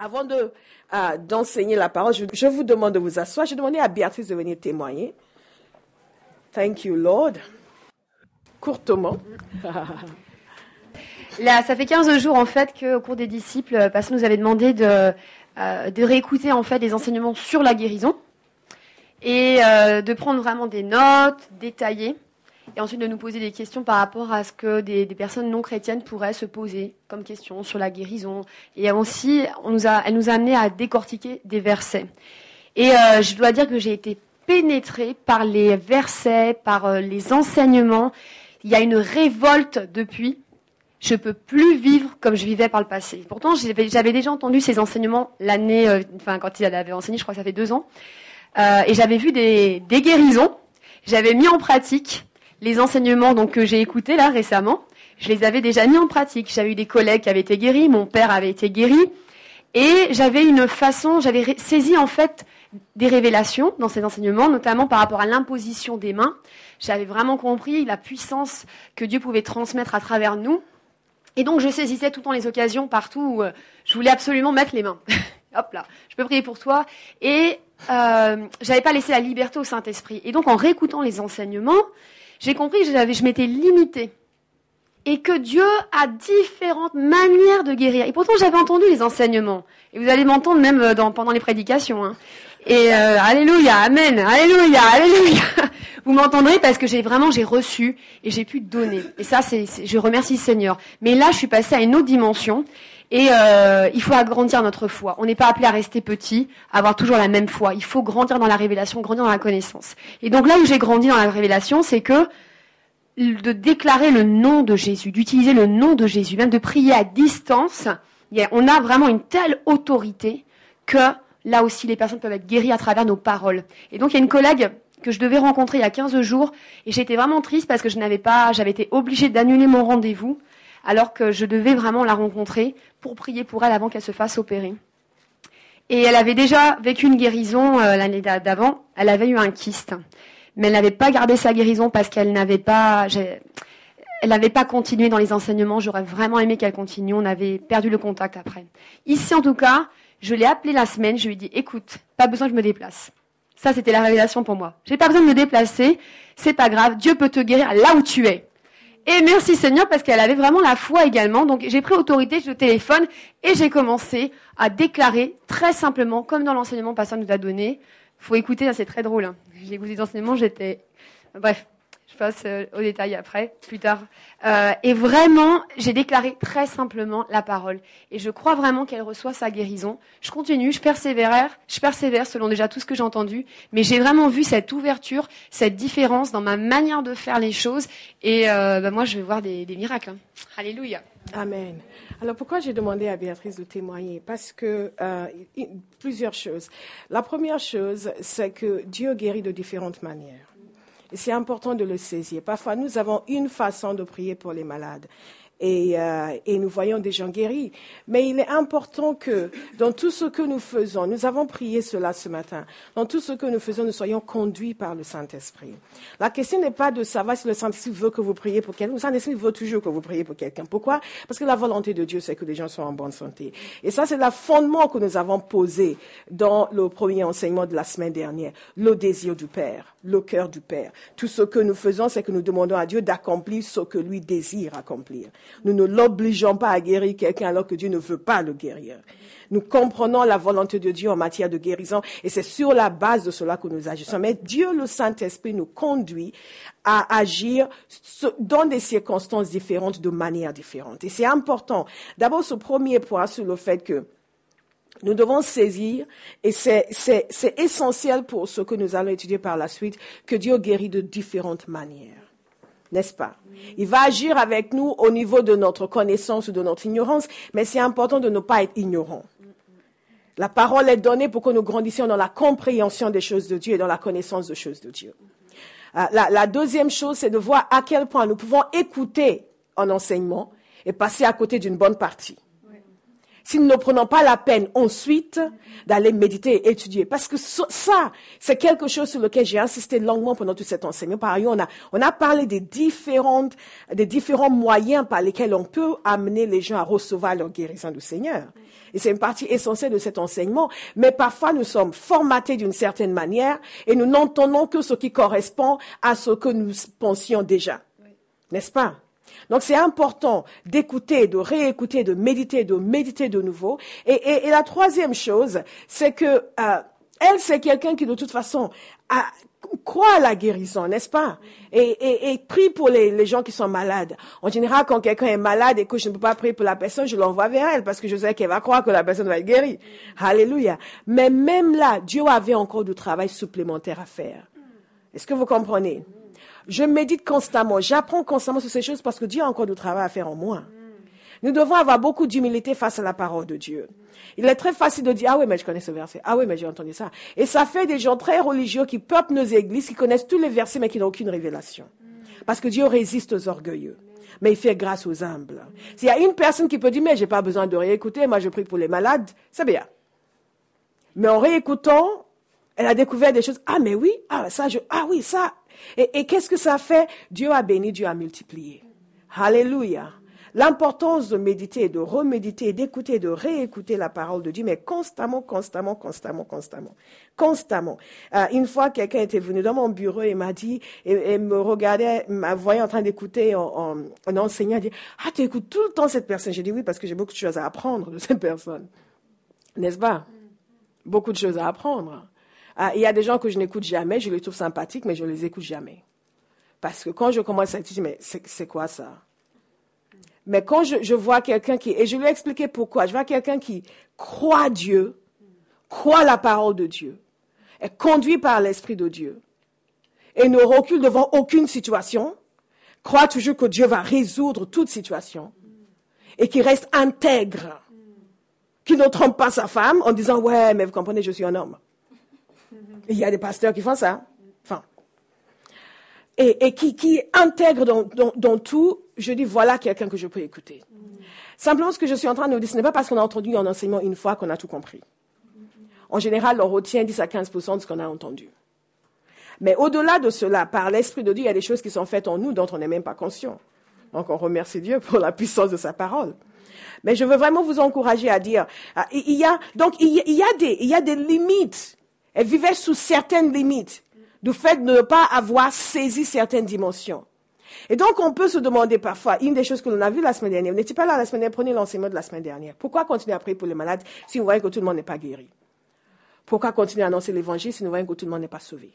Avant d'enseigner la parole, je vous demande de vous asseoir. J'ai demandé à Béatrice de venir témoigner. Thank you, Lord. Courtement. Là, ça fait 15 jours, en fait, qu'au cours des disciples, Pasteur nous avait demandé de réécouter, en fait, des enseignements sur la guérison et de prendre vraiment des notes détaillées et ensuite de nous poser des questions par rapport à ce que des personnes non chrétiennes pourraient se poser comme questions sur la guérison. Et aussi, elle nous a amené à décortiquer des versets. Et je dois dire que j'ai été pénétrée par les versets, par les enseignements. Il y a une révolte depuis. Je peux plus vivre comme je vivais par le passé. Pourtant, j'avais déjà entendu ces enseignements l'année, quand il avait enseigné, je crois que ça fait 2 ans. Et j'avais vu des guérisons. J'avais mis en pratique les enseignements donc que j'ai écoutés là récemment. Je les avais déjà mis en pratique. J'avais eu des collègues qui avaient été guéris, mon père avait été guéri. Et j'avais saisi en fait des révélations dans ces enseignements, notamment par rapport à l'imposition des mains. J'avais vraiment compris la puissance que Dieu pouvait transmettre à travers nous. Et donc, je saisissais tout le temps les occasions partout où je voulais absolument mettre les mains. Hop là, je peux prier pour toi. Et j'avais pas laissé la liberté au Saint-Esprit. Et donc, en réécoutant les enseignements, j'ai compris que je m'étais limitée. Et que Dieu a différentes manières de guérir. Et pourtant, j'avais entendu les enseignements. Et vous allez m'entendre même pendant les prédications. Hein. Et alléluia, amen, alléluia, alléluia. Vous m'entendrez parce que j'ai reçu et j'ai pu donner. Et ça, je remercie le Seigneur. Mais là, je suis passée à une autre dimension. Et il faut agrandir notre foi. On n'est pas appelé à rester petit, à avoir toujours la même foi. Il faut grandir dans la révélation, grandir dans la connaissance. Et donc là où j'ai grandi dans la révélation, c'est que de déclarer le nom de Jésus, d'utiliser le nom de Jésus, même de prier à distance, on a vraiment une telle autorité que là aussi les personnes peuvent être guéries à travers nos paroles. Et donc il y a une collègue que je devais rencontrer il y a 15 jours et j'étais vraiment triste parce que j'avais été obligée d'annuler mon rendez-vous alors que je devais vraiment la rencontrer pour prier pour elle avant qu'elle se fasse opérer. Et elle avait déjà vécu une guérison l'année d'avant, elle avait eu un kyste. Mais elle n'avait pas gardé sa guérison parce qu'elle n'avait pas continué dans les enseignements. J'aurais vraiment aimé qu'elle continue. On avait perdu le contact après. Ici, en tout cas, je l'ai appelée la semaine. Je lui ai dit, écoute, pas besoin que je me déplace. Ça, c'était la révélation pour moi. J'ai pas besoin de me déplacer. C'est pas grave. Dieu peut te guérir là où tu es. Et merci Seigneur parce qu'elle avait vraiment la foi également. Donc, j'ai pris autorité, je téléphone et j'ai commencé à déclarer très simplement, comme dans l'enseignement Pasteur nous a donné. Faut écouter, ça c'est très drôle. Hein. J'ai écouté les enseignements, bref, je passe aux détails après, plus tard. Et vraiment, j'ai déclaré très simplement la parole. Et je crois vraiment qu'elle reçoit sa guérison. Je continue, je persévère selon déjà tout ce que j'ai entendu. Mais j'ai vraiment vu cette ouverture, cette différence dans ma manière de faire les choses. Et moi, je vais voir des miracles. Hein. Alléluia. Amen. Alors, pourquoi j'ai demandé à Béatrice de témoigner? Parce que plusieurs choses. La première chose, c'est que Dieu guérit de différentes manières. Et c'est important de le saisir. Parfois, nous avons une façon de prier pour les malades. Et nous voyons des gens guéris. Mais il est important que dans tout ce que nous faisons, nous avons prié cela ce matin, dans tout ce que nous faisons, nous soyons conduits par le Saint-Esprit. La question n'est pas de savoir si le Saint-Esprit veut que vous priez pour quelqu'un. Le Saint-Esprit veut toujours que vous priez pour quelqu'un. Pourquoi? Parce que la volonté de Dieu, c'est que les gens soient en bonne santé. Et ça, c'est le fondement que nous avons posé dans le premier enseignement de la semaine dernière. Le désir du Père, le cœur du Père. Tout ce que nous faisons, c'est que nous demandons à Dieu d'accomplir ce que lui désire accomplir. Nous ne l'obligeons pas à guérir quelqu'un alors que Dieu ne veut pas le guérir. Nous comprenons la volonté de Dieu en matière de guérison et c'est sur la base de cela que nous agissons. Mais Dieu, le Saint-Esprit, nous conduit à agir dans des circonstances différentes, de manière différente. Et c'est important. D'abord, ce premier point sur le fait que nous devons saisir, et c'est essentiel pour ce que nous allons étudier par la suite, que Dieu guérit de différentes manières. N'est-ce pas? Il va agir avec nous au niveau de notre connaissance ou de notre ignorance, mais c'est important de ne pas être ignorant. La parole est donnée pour que nous grandissions dans la compréhension des choses de Dieu et dans la connaissance des choses de Dieu. La deuxième chose, c'est de voir à quel point nous pouvons écouter un enseignement et passer à côté d'une bonne partie. si nous ne prenons pas la peine ensuite d'aller méditer et étudier. Parce que ça, c'est quelque chose sur lequel j'ai insisté longuement pendant tout cet enseignement. Par ailleurs, on a parlé des différents moyens par lesquels on peut amener les gens à recevoir leur guérison du Seigneur. Et c'est une partie essentielle de cet enseignement. Mais parfois, nous sommes formatés d'une certaine manière et nous n'entendons que ce qui correspond à ce que nous pensions déjà. N'est-ce pas? Donc, c'est important d'écouter, de réécouter, de méditer de nouveau. Et la troisième chose, c'est que elle, c'est quelqu'un qui, de toute façon, croit à la guérison, n'est-ce pas? Et prie pour les gens qui sont malades. En général, quand quelqu'un est malade et que je ne peux pas prier pour la personne, je l'envoie vers elle parce que je sais qu'elle va croire que la personne va être guérie. Alléluia. Mais même là, Dieu avait encore du travail supplémentaire à faire. Est-ce que vous comprenez? Je médite constamment, j'apprends constamment sur ces choses parce que Dieu a encore du travail à faire en moi. Nous devons avoir beaucoup d'humilité face à la parole de Dieu. Il est très facile de dire, ah oui, mais je connais ce verset. Ah oui, mais j'ai entendu ça. Et ça fait des gens très religieux qui peuplent nos églises, qui connaissent tous les versets, mais qui n'ont aucune révélation. Parce que Dieu résiste aux orgueilleux. Mais il fait grâce aux humbles. S'il y a une personne qui peut dire, mais j'ai pas besoin de réécouter, moi je prie pour les malades, c'est bien. Mais en réécoutant, elle a découvert des choses. Ah, mais oui, ah oui, ça. Et qu'est-ce que ça fait? Dieu a béni, Dieu a multiplié. Alléluia. L'importance de méditer, de reméditer, d'écouter, de réécouter la parole de Dieu, mais constamment. Une fois, quelqu'un était venu dans mon bureau et m'a dit, et me regardait, m'a voyé en train d'écouter en enseignant, il dit, ah, tu écoutes tout le temps cette personne. J'ai dit oui, parce que j'ai beaucoup de choses à apprendre de cette personne. N'est-ce pas? Beaucoup de choses à apprendre. Il y a des gens que je n'écoute jamais, je les trouve sympathiques, mais je ne les écoute jamais. Parce que quand je commence à étudier, mais c'est quoi ça? Mais quand je vois quelqu'un et je lui ai expliqué pourquoi, je vois quelqu'un qui croit Dieu, croit la parole de Dieu, est conduit par l'Esprit de Dieu, et ne recule devant aucune situation, croit toujours que Dieu va résoudre toute situation, et qui reste intègre, qui ne trompe pas sa femme en disant, ouais, mais vous comprenez, je suis un homme. Il y a des pasteurs qui font ça. Enfin. Et qui intègre dans tout, je dis, voilà quelqu'un que je peux écouter. Simplement, ce que je suis en train de dire, ce n'est pas parce qu'on a entendu un enseignement une fois qu'on a tout compris. En général, on retient 10 à 15% de ce qu'on a entendu. Mais au-delà de cela, par l'Esprit de Dieu, il y a des choses qui sont faites en nous dont on n'est même pas conscient. Donc, on remercie Dieu pour la puissance de sa parole. Mais je veux vraiment vous encourager à dire, il y a des limites. Elle vivait sous certaines limites du fait de ne pas avoir saisi certaines dimensions. Et donc, on peut se demander parfois, une des choses que l'on a vues la semaine dernière, vous n'étiez pas là la semaine dernière, prenez l'enseignement de la semaine dernière. Pourquoi continuer à prier pour les malades si vous voyez que tout le monde n'est pas guéri? Pourquoi continuer à annoncer l'évangile si nous voyons que tout le monde n'est pas sauvé?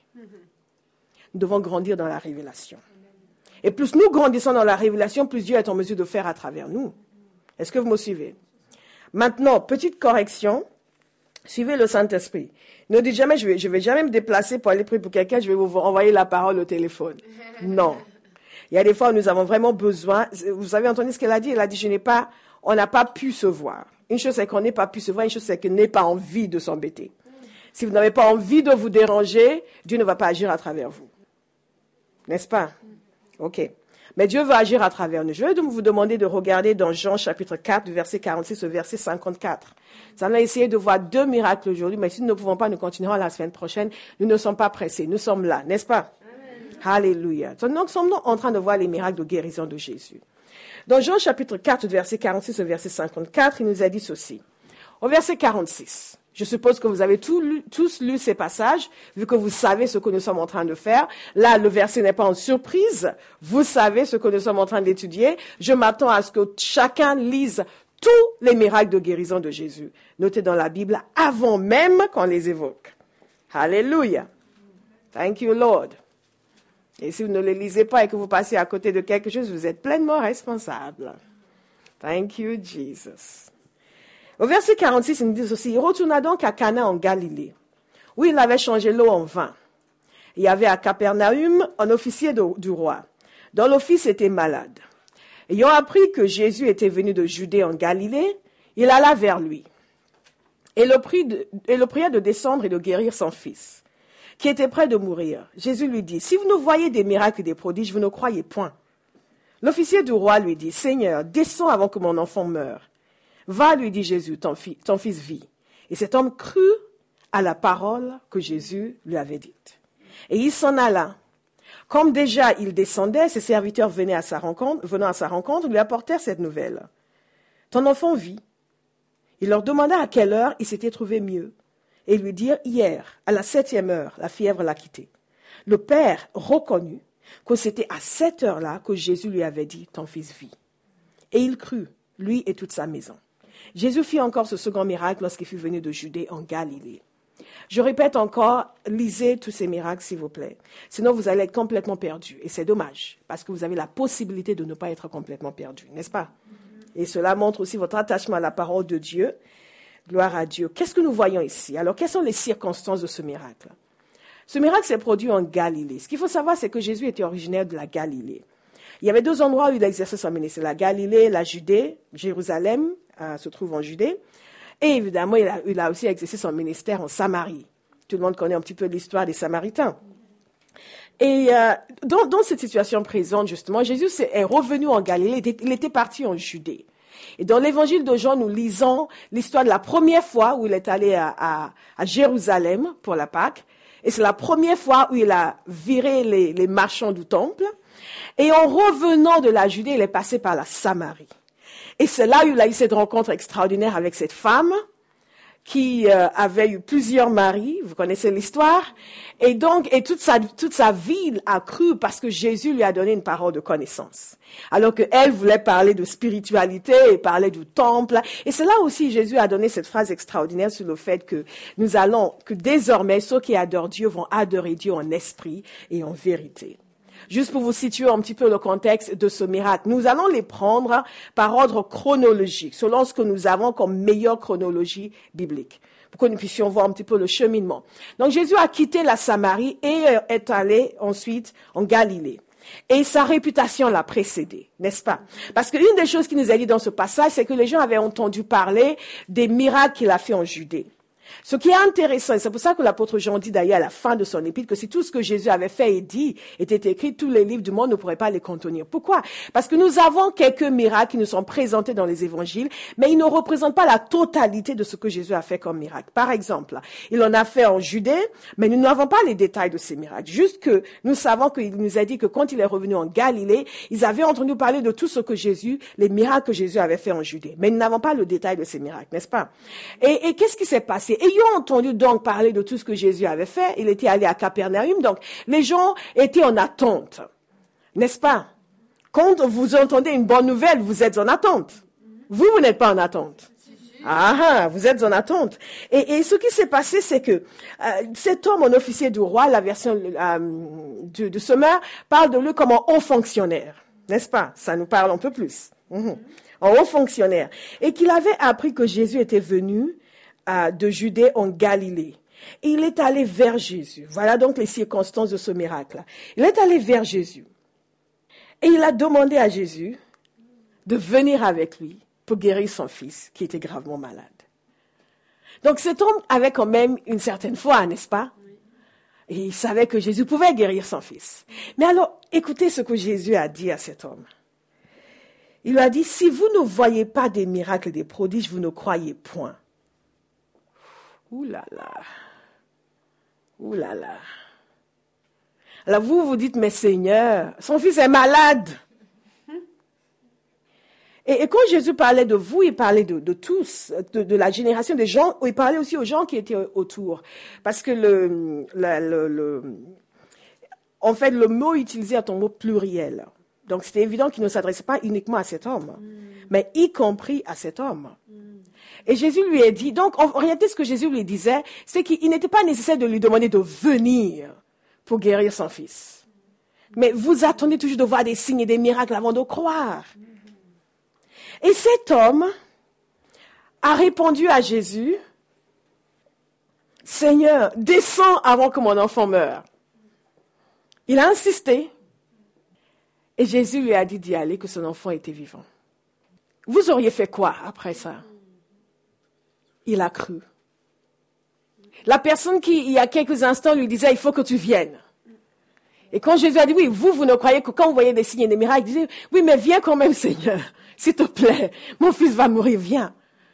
Nous devons grandir dans la révélation. Et plus nous grandissons dans la révélation, plus Dieu est en mesure de faire à travers nous. Est-ce que vous me suivez? Maintenant, petite correction. Suivez le Saint-Esprit. Ne dites jamais, je vais jamais me déplacer pour aller prier pour quelqu'un, je vais vous envoyer la parole au téléphone. Non. Il y a des fois où nous avons vraiment besoin. Vous avez entendu ce qu'elle a dit? Elle a dit, on n'a pas pu se voir. Une chose c'est qu'on n'ait pas pu se voir, une chose c'est qu'on n'ait pas envie de s'embêter. Si vous n'avez pas envie de vous déranger, Dieu ne va pas agir à travers vous. N'est-ce pas? OK. Mais Dieu veut agir à travers nous. Je vais donc vous demander de regarder dans Jean chapitre 4, du verset 46 au verset 54. Nous allons essayer de voir 2 miracles aujourd'hui, mais si nous ne pouvons pas, nous continuerons la semaine prochaine. Nous ne sommes pas pressés, nous sommes là, n'est-ce pas? Amen. Alléluia. Donc, nous sommes en train de voir les miracles de guérison de Jésus. Dans Jean chapitre 4, du verset 46 au verset 54, il nous a dit ceci. Au verset 46, je suppose que vous avez tous lu ces passages, vu que vous savez ce que nous sommes en train de faire. Là, le verset n'est pas en surprise. Vous savez ce que nous sommes en train d'étudier. Je m'attends à ce que chacun lise tous les miracles de guérison de Jésus, notés dans la Bible, avant même qu'on les évoque. Alléluia. Thank you, Lord. Et si vous ne les lisez pas et que vous passez à côté de quelque chose, vous êtes pleinement responsable. Thank you, Jesus. Au verset 46, il nous dit aussi, il retourna donc à Cana en Galilée, où il avait changé l'eau en vin. Il y avait à Capernaum un officier du roi, dont le fils était malade. Ayant appris que Jésus était venu de Judée en Galilée, il alla vers lui et le pria de descendre et de guérir son fils, qui était près de mourir. Jésus lui dit, « Si vous ne voyez des miracles et des prodiges, vous ne croyez point. » L'officier du roi lui dit, « Seigneur, descends avant que mon enfant meure. » Va, lui dit Jésus, ton fils vit. Et cet homme crut à la parole que Jésus lui avait dite. Et il s'en alla. Comme déjà il descendait, ses serviteurs venant à sa rencontre, lui apportèrent cette nouvelle. Ton enfant vit. Il leur demanda à quelle heure il s'était trouvé mieux. Et ils lui dirent, hier, à la 7e heure, la fièvre l'a quitté. Le père reconnut que c'était à cette heure-là que Jésus lui avait dit, ton fils vit. Et il crut, lui et toute sa maison. Jésus fit encore ce second miracle lorsqu'il fut venu de Judée en Galilée. Je répète encore, lisez tous ces miracles, s'il vous plaît. Sinon, vous allez être complètement perdu. Et c'est dommage, parce que vous avez la possibilité de ne pas être complètement perdu, n'est-ce pas? Et cela montre aussi votre attachement à la parole de Dieu. Gloire à Dieu. Qu'est-ce que nous voyons ici? Alors, quelles sont les circonstances de ce miracle? Ce miracle s'est produit en Galilée. Ce qu'il faut savoir, c'est que Jésus était originaire de la Galilée. Il y avait 2 endroits où il exerçait son ministère. La Galilée, la Judée, Jérusalem se trouve en Judée. Et évidemment, il a aussi exercé son ministère en Samarie. Tout le monde connaît un petit peu l'histoire des Samaritains. Et dans cette situation présente, justement, Jésus est revenu en Galilée. Il était parti en Judée. Et dans l'évangile de Jean, nous lisons l'histoire de la première fois où il est allé à Jérusalem pour la Pâque. Et c'est la première fois où il a viré les marchands du temple. Et en revenant de la Judée, il est passé par la Samarie. Et c'est là où il a eu cette rencontre extraordinaire avec cette femme qui avait eu plusieurs maris, vous connaissez l'histoire, et donc toute sa ville a cru parce que Jésus lui a donné une parole de connaissance. Alors qu'elle voulait parler de spiritualité et parler du temple. Et c'est là aussi Jésus a donné cette phrase extraordinaire sur le fait que que désormais ceux qui adorent Dieu vont adorer Dieu en esprit et en vérité. Juste pour vous situer un petit peu le contexte de ce miracle, nous allons les prendre par ordre chronologique, selon ce que nous avons comme meilleure chronologie biblique, pour que nous puissions voir un petit peu le cheminement. Donc Jésus a quitté la Samarie et est allé ensuite en Galilée. Et sa réputation l'a précédé, n'est-ce pas? Parce qu'une des choses qui nous est dit dans ce passage, c'est que les gens avaient entendu parler des miracles qu'il a fait en Judée. Ce qui est intéressant, et c'est pour ça que l'apôtre Jean dit d'ailleurs à la fin de son épître que si tout ce que Jésus avait fait et dit était écrit, tous les livres du monde ne pourraient pas les contenir. Pourquoi? Parce que nous avons quelques miracles qui nous sont présentés dans les évangiles, mais ils ne représentent pas la totalité de ce que Jésus a fait comme miracle. Par exemple, il en a fait en Judée, mais nous n'avons pas les détails de ces miracles. Juste que nous savons qu'il nous a dit que quand il est revenu en Galilée, ils avaient entendu parler de tout ce que les miracles que Jésus avait fait en Judée. Mais nous n'avons pas le détail de ces miracles, n'est-ce pas? Et qu'est-ce qui s'est passé? Ayant entendu donc parler de tout ce que Jésus avait fait, il était allé à Capernaum, donc les gens étaient en attente, n'est-ce pas? Quand vous entendez une bonne nouvelle, vous êtes en attente. Vous n'êtes pas en attente. Ah, vous êtes en attente. Et ce qui s'est passé, c'est que cet homme, un officier du roi, la version de Sommer, parle de lui comme un haut fonctionnaire, n'est-ce pas? Ça nous parle un peu plus. Un haut fonctionnaire. Et qu'il avait appris que Jésus était venu de Judée en Galilée. Et il est allé vers Jésus. Voilà donc les circonstances de ce miracle. Il est allé vers Jésus. Et il a demandé à Jésus de venir avec lui pour guérir son fils qui était gravement malade. Donc cet homme avait quand même une certaine foi, n'est-ce pas? Et il savait que Jésus pouvait guérir son fils. Mais alors, écoutez ce que Jésus a dit à cet homme. Il lui a dit, si vous ne voyez pas des miracles et des prodiges, vous ne croyez point. Ouh là là. Ouh là là. Alors vous dites, mais Seigneur, son fils est malade. Et quand Jésus parlait de vous, il parlait de tous, de la génération des gens, il parlait aussi aux gens qui étaient autour. Parce que en fait, le mot utilisé est un mot pluriel. Donc c'était évident qu'il ne s'adressait pas uniquement à cet homme, mais y compris à cet homme. Et Jésus lui a dit, donc en réalité ce que Jésus lui disait, c'est qu'il n'était pas nécessaire de lui demander de venir pour guérir son fils. Mais vous attendez toujours de voir des signes et des miracles avant de croire. Et cet homme a répondu à Jésus, Seigneur, descends avant que mon enfant meure. Il a insisté. Et Jésus lui a dit d'y aller, que son enfant était vivant. Vous auriez fait quoi après ça? Il a cru. La personne qui, il y a quelques instants, lui disait, il faut que tu viennes. Et quand Jésus a dit, oui, vous ne croyez que quand vous voyez des signes et des miracles, il disait, oui, mais viens quand même, Seigneur, s'il te plaît, mon fils va mourir, viens.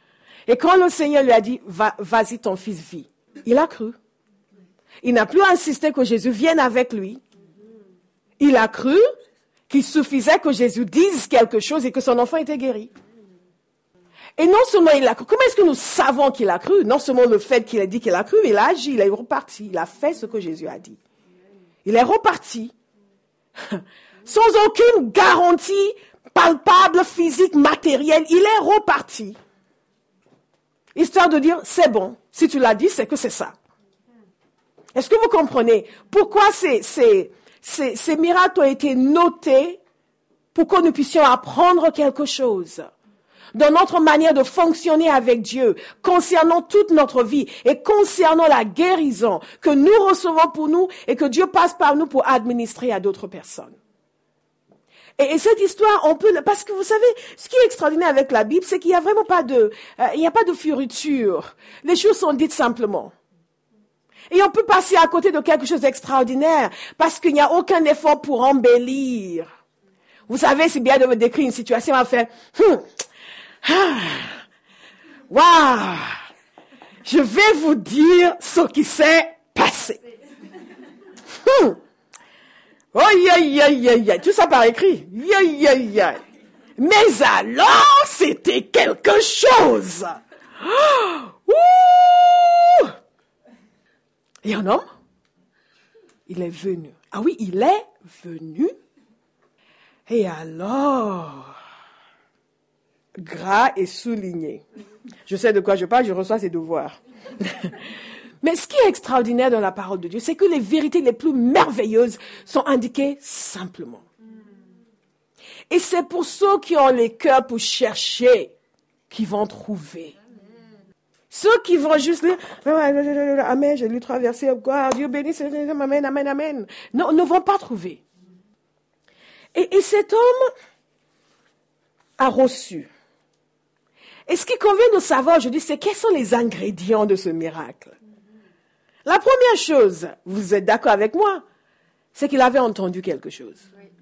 Et quand le Seigneur lui a dit, vas-y, ton fils vit, il a cru. Il n'a plus insisté que Jésus vienne avec lui. Il a cru qu'il suffisait que Jésus dise quelque chose et que son enfant était guéri. Et non seulement il a cru, comment est-ce que nous savons qu'il a cru? Non seulement le fait qu'il a dit qu'il a cru, il a agi, il est reparti, il a fait ce que Jésus a dit. Il est reparti, sans aucune garantie palpable, physique, matérielle, il est reparti. Histoire de dire, c'est bon, si tu l'as dit, c'est que c'est ça. Est-ce que vous comprenez pourquoi ces miracles ont été notés pour que nous puissions apprendre quelque chose dans notre manière de fonctionner avec Dieu, concernant toute notre vie et concernant la guérison que nous recevons pour nous et que Dieu passe par nous pour administrer à d'autres personnes. Et cette histoire, on peut, parce que vous savez, ce qui est extraordinaire avec la Bible, c'est qu'il n'y a vraiment pas de fioriture. Les choses sont dites simplement. Et on peut passer à côté de quelque chose d'extraordinaire parce qu'il n'y a aucun effort pour embellir. Vous savez, c'est bien de me décrire une situation, on va faire, waouh, je vais vous dire ce qui s'est passé. Tout ça par écrit. Mais alors, c'était quelque chose. Et un homme, il est venu. Ah oui, il est venu. Et alors, gras et souligné. Je sais de quoi je parle, je reçois ses devoirs. Mais ce qui est extraordinaire dans la parole de Dieu, c'est que les vérités les plus merveilleuses sont indiquées simplement. Et c'est pour ceux qui ont les cœurs pour chercher qu'ils vont trouver. Ceux qui vont juste lire, amen, j'ai lu 3 versets, Dieu bénisse, amen, amen, amen. Non, ne vont pas trouver. Et cet homme a reçu. Et ce qui convient de savoir aujourd'hui, c'est quels sont les ingrédients de ce miracle. La première chose, vous êtes d'accord avec moi, c'est qu'il avait entendu quelque chose.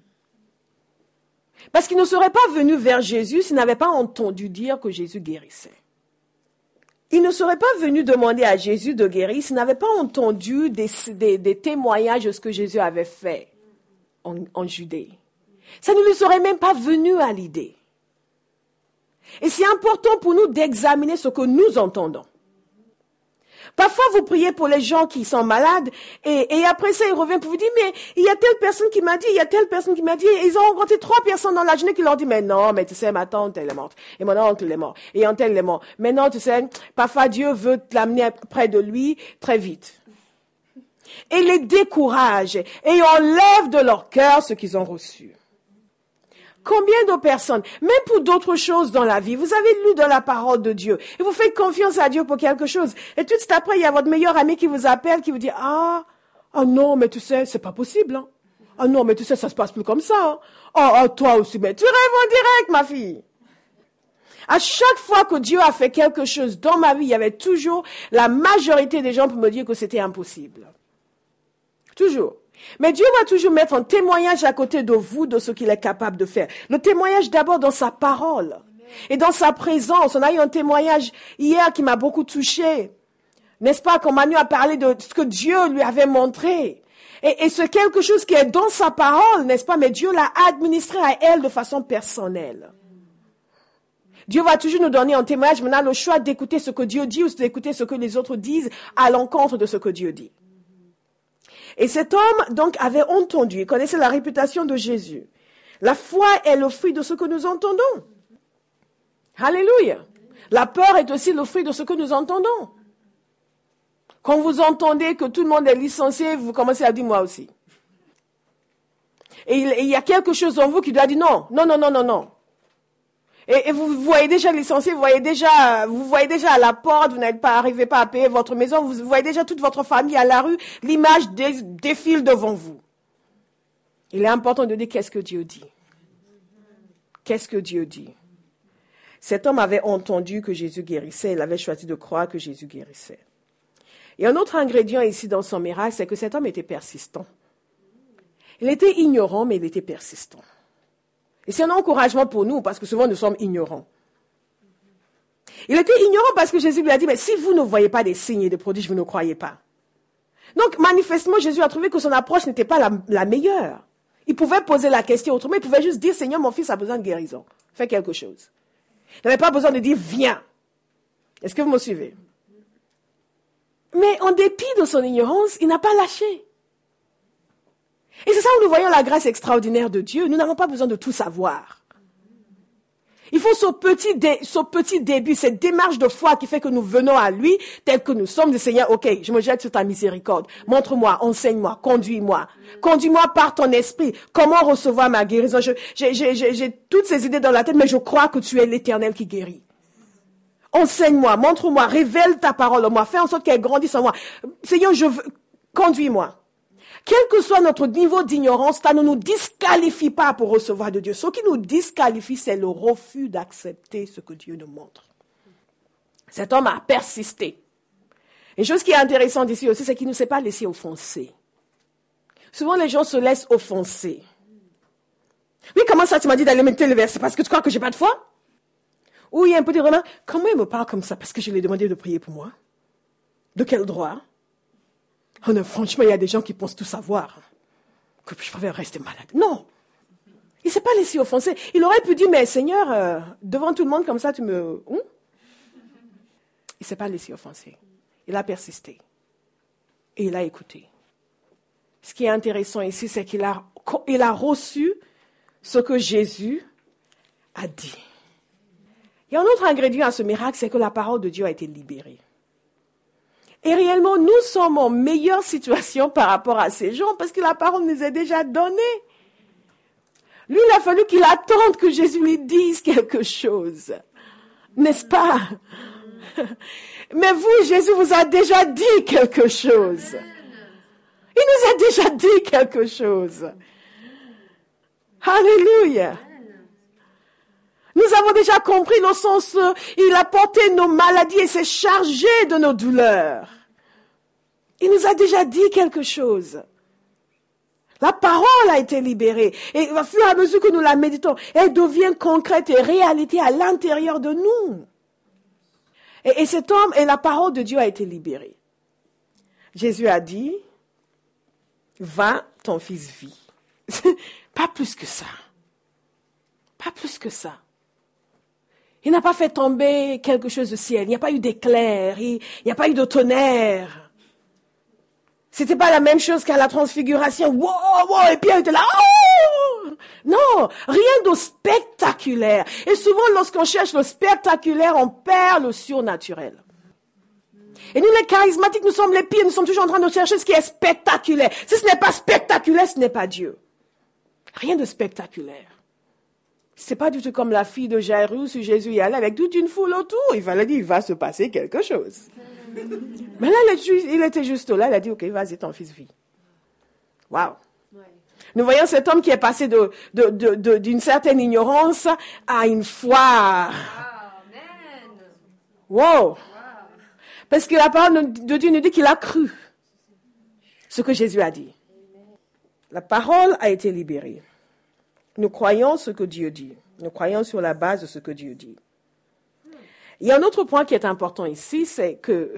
Parce qu'il ne serait pas venu vers Jésus s'il n'avait pas entendu dire que Jésus guérissait. Il ne serait pas venu demander à Jésus de guérir s'il n'avait pas entendu des témoignages de ce que Jésus avait fait en Judée. Ça ne lui serait même pas venu à l'idée. Et c'est important pour nous d'examiner ce que nous entendons. Parfois, vous priez pour les gens qui sont malades et après ça, ils reviennent pour vous dire, mais il y a telle personne qui m'a dit, il y a telle personne qui m'a dit, et ils ont rencontré 3 personnes dans la journée qui leur disent, mais non, mais tu sais, ma tante, elle est morte, et mon oncle est mort, et un tel est mort. Mais non, tu sais, parfois Dieu veut l'amener près de lui très vite. Et les décourage et enlève de leur cœur ce qu'ils ont reçu. Combien de personnes, même pour d'autres choses dans la vie, vous avez lu dans la parole de Dieu et vous faites confiance à Dieu pour quelque chose. Et tout de suite après, il y a votre meilleur ami qui vous appelle, qui vous dit, ah non, mais tu sais, c'est pas possible. Hein. Ah non, mais tu sais, ça se passe plus comme ça. Hein. Toi aussi, mais tu rêves en direct, ma fille. À chaque fois que Dieu a fait quelque chose dans ma vie, il y avait toujours la majorité des gens pour me dire que c'était impossible. Toujours. Mais Dieu va toujours mettre un témoignage à côté de vous de ce qu'il est capable de faire. Le témoignage d'abord dans sa parole et dans sa présence. On a eu un témoignage hier qui m'a beaucoup touché. N'est-ce pas, quand Manu a parlé de ce que Dieu lui avait montré. Et c'est quelque chose qui est dans sa parole, n'est-ce pas, mais Dieu l'a administré à elle de façon personnelle. Dieu va toujours nous donner un témoignage. Maintenant, le choix d'écouter ce que Dieu dit ou d'écouter ce que les autres disent à l'encontre de ce que Dieu dit. Et cet homme, donc, avait entendu, il connaissait la réputation de Jésus. La foi est le fruit de ce que nous entendons. Alléluia. La peur est aussi le fruit de ce que nous entendons. Quand vous entendez que tout le monde est licencié, vous commencez à dire moi aussi. Et il y a quelque chose en vous qui doit dire non, non, non, non, non, non. Et vous voyez déjà licencié, vous voyez déjà à la porte, vous n'arrivez pas à payer votre maison, vous voyez déjà toute votre famille à la rue, l'image défile devant vous. Il est important de dire qu'est-ce que Dieu dit. Qu'est-ce que Dieu dit? Cet homme avait entendu que Jésus guérissait, il avait choisi de croire que Jésus guérissait. Et un autre ingrédient ici dans son miracle, c'est que cet homme était persistant. Il était ignorant, mais il était persistant. Et c'est un encouragement pour nous, parce que souvent nous sommes ignorants. Il était ignorant parce que Jésus lui a dit, mais si vous ne voyez pas des signes et des prodiges, vous ne croyez pas. Donc, manifestement, Jésus a trouvé que son approche n'était pas la meilleure. Il pouvait poser la question autrement. Il pouvait juste dire, Seigneur, mon fils a besoin de guérison. Fais quelque chose. Il n'avait pas besoin de dire, viens. Est-ce que vous me suivez? Mais en dépit de son ignorance, il n'a pas lâché. Et c'est ça où nous voyons la grâce extraordinaire de Dieu. Nous n'avons pas besoin de tout savoir. Il faut ce petit début, cette démarche de foi qui fait que nous venons à lui, tel que nous sommes, du Seigneur, ok, je me jette sur ta miséricorde. Montre-moi, enseigne-moi, conduis-moi. Conduis-moi par ton esprit. Comment recevoir ma guérison? J'ai toutes ces idées dans la tête, mais je crois que tu es l'Éternel qui guérit. Enseigne-moi, montre-moi, révèle ta parole en moi, fais en sorte qu'elle grandisse en moi. Seigneur, conduis-moi. Quel que soit notre niveau d'ignorance, ça ne nous disqualifie pas pour recevoir de Dieu. Ce qui nous disqualifie, c'est le refus d'accepter ce que Dieu nous montre. Cet homme a persisté. Une chose qui est intéressante ici aussi, c'est qu'il ne s'est pas laissé offenser. Souvent, les gens se laissent offenser. Oui, comment ça, tu m'as dit d'aller mettre le verset parce que tu crois que j'ai pas de foi? Ou il y a un peu de remarque, comment il me parle comme ça parce que je lui ai demandé de prier pour moi? De quel droit? Oh non, franchement, il y a des gens qui pensent tout savoir. Que je préfère rester malade. Non. Il ne s'est pas laissé offenser. Il aurait pu dire, mais Seigneur, devant tout le monde comme ça, tu me... Il ne s'est pas laissé offenser. Il a persisté. Et il a écouté. Ce qui est intéressant ici, c'est qu'il a reçu ce que Jésus a dit. Il y a un autre ingrédient à ce miracle, c'est que la parole de Dieu a été libérée. Et réellement, nous sommes en meilleure situation par rapport à ces gens parce que la parole nous est déjà donnée. Lui, il a fallu qu'il attende que Jésus lui dise quelque chose. N'est-ce pas? Mais vous, Jésus vous a déjà dit quelque chose. Il nous a déjà dit quelque chose. Alléluia. Nous avons déjà compris le sens, il a porté nos maladies et s'est chargé de nos douleurs. Il nous a déjà dit quelque chose. La parole a été libérée. Et au fur et à mesure que nous la méditons, elle devient concrète et réalité à l'intérieur de nous. Et cet homme, et la parole de Dieu a été libérée. Jésus a dit, va, ton fils vit. Pas plus que ça. Pas plus que ça. Il n'a pas fait tomber quelque chose du ciel. Il n'y a pas eu d'éclair. Il n'y a pas eu de tonnerre. C'était pas la même chose qu'à la transfiguration. Wow, wow, et Pierre était là. Oh! Non, rien de spectaculaire. Et souvent, lorsqu'on cherche le spectaculaire, on perd le surnaturel. Et nous, les charismatiques, nous sommes les pires. Nous sommes toujours en train de chercher ce qui est spectaculaire. Si ce n'est pas spectaculaire, ce n'est pas Dieu. Rien de spectaculaire. C'est pas du tout comme la fille de Jairus où Jésus y allait avec toute une foule autour. Il fallait dire, il va se passer quelque chose. Mais là, il était juste là. Il a dit, ok, vas-y, ton fils vit. Waouh. Nous voyons cet homme qui est passé d'une certaine ignorance à une foi. Wow. Parce que la parole de Dieu nous dit qu'il a cru ce que Jésus a dit. La parole a été libérée. Nous croyons ce que Dieu dit. Nous croyons sur la base de ce que Dieu dit. Il y a un autre point qui est important ici, c'est que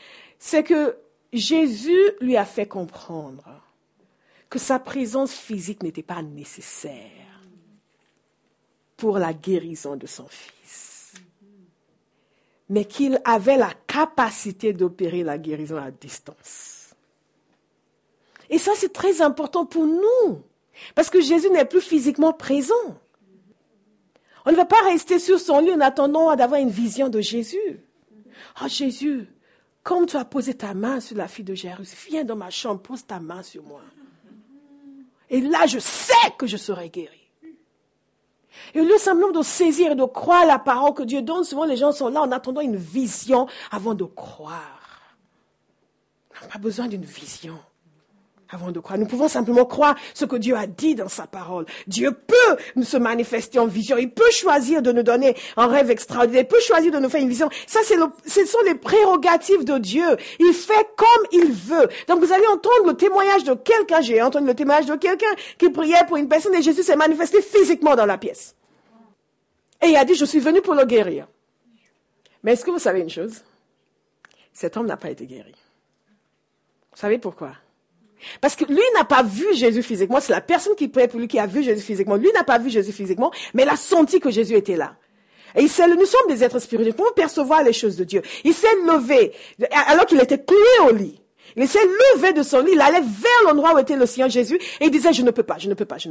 Jésus lui a fait comprendre que sa présence physique n'était pas nécessaire pour la guérison de son fils, mais qu'il avait la capacité d'opérer la guérison à distance. Et ça, c'est très important pour nous. Parce que Jésus n'est plus physiquement présent. On ne va pas rester sur son lit en attendant d'avoir une vision de Jésus. Oh Jésus, comme tu as posé ta main sur la fille de Jairus, viens dans ma chambre, pose ta main sur moi. Et là, je sais que je serai guéri. Et au lieu simplement de saisir et de croire la parole que Dieu donne, souvent les gens sont là en attendant une vision avant de croire. On n'a pas besoin d'une vision avant de croire. Nous pouvons simplement croire ce que Dieu a dit dans sa parole. Dieu peut nous se manifester en vision. Il peut choisir de nous donner un rêve extraordinaire. Il peut choisir de nous faire une vision. Ça, ce sont les prérogatives de Dieu. Il fait comme il veut. Donc, vous allez entendre le témoignage de quelqu'un. J'ai entendu le témoignage de quelqu'un qui priait pour une personne et Jésus s'est manifesté physiquement dans la pièce. Et il a dit, je suis venu pour le guérir. Mais est-ce que vous savez une chose? Cet homme n'a pas été guéri. Vous savez pourquoi? Parce que lui n'a pas vu Jésus physiquement. C'est la personne qui priait pour lui qui a vu Jésus physiquement. Lui n'a pas vu Jésus physiquement, mais il a senti que Jésus était là. Et nous sommes des êtres spirituels. Nous pouvons percevoir les choses de Dieu. Il s'est levé, alors qu'il était cloué au lit. Il s'est levé de son lit, il allait vers l'endroit où était le Seigneur Jésus, et il disait, je ne peux pas.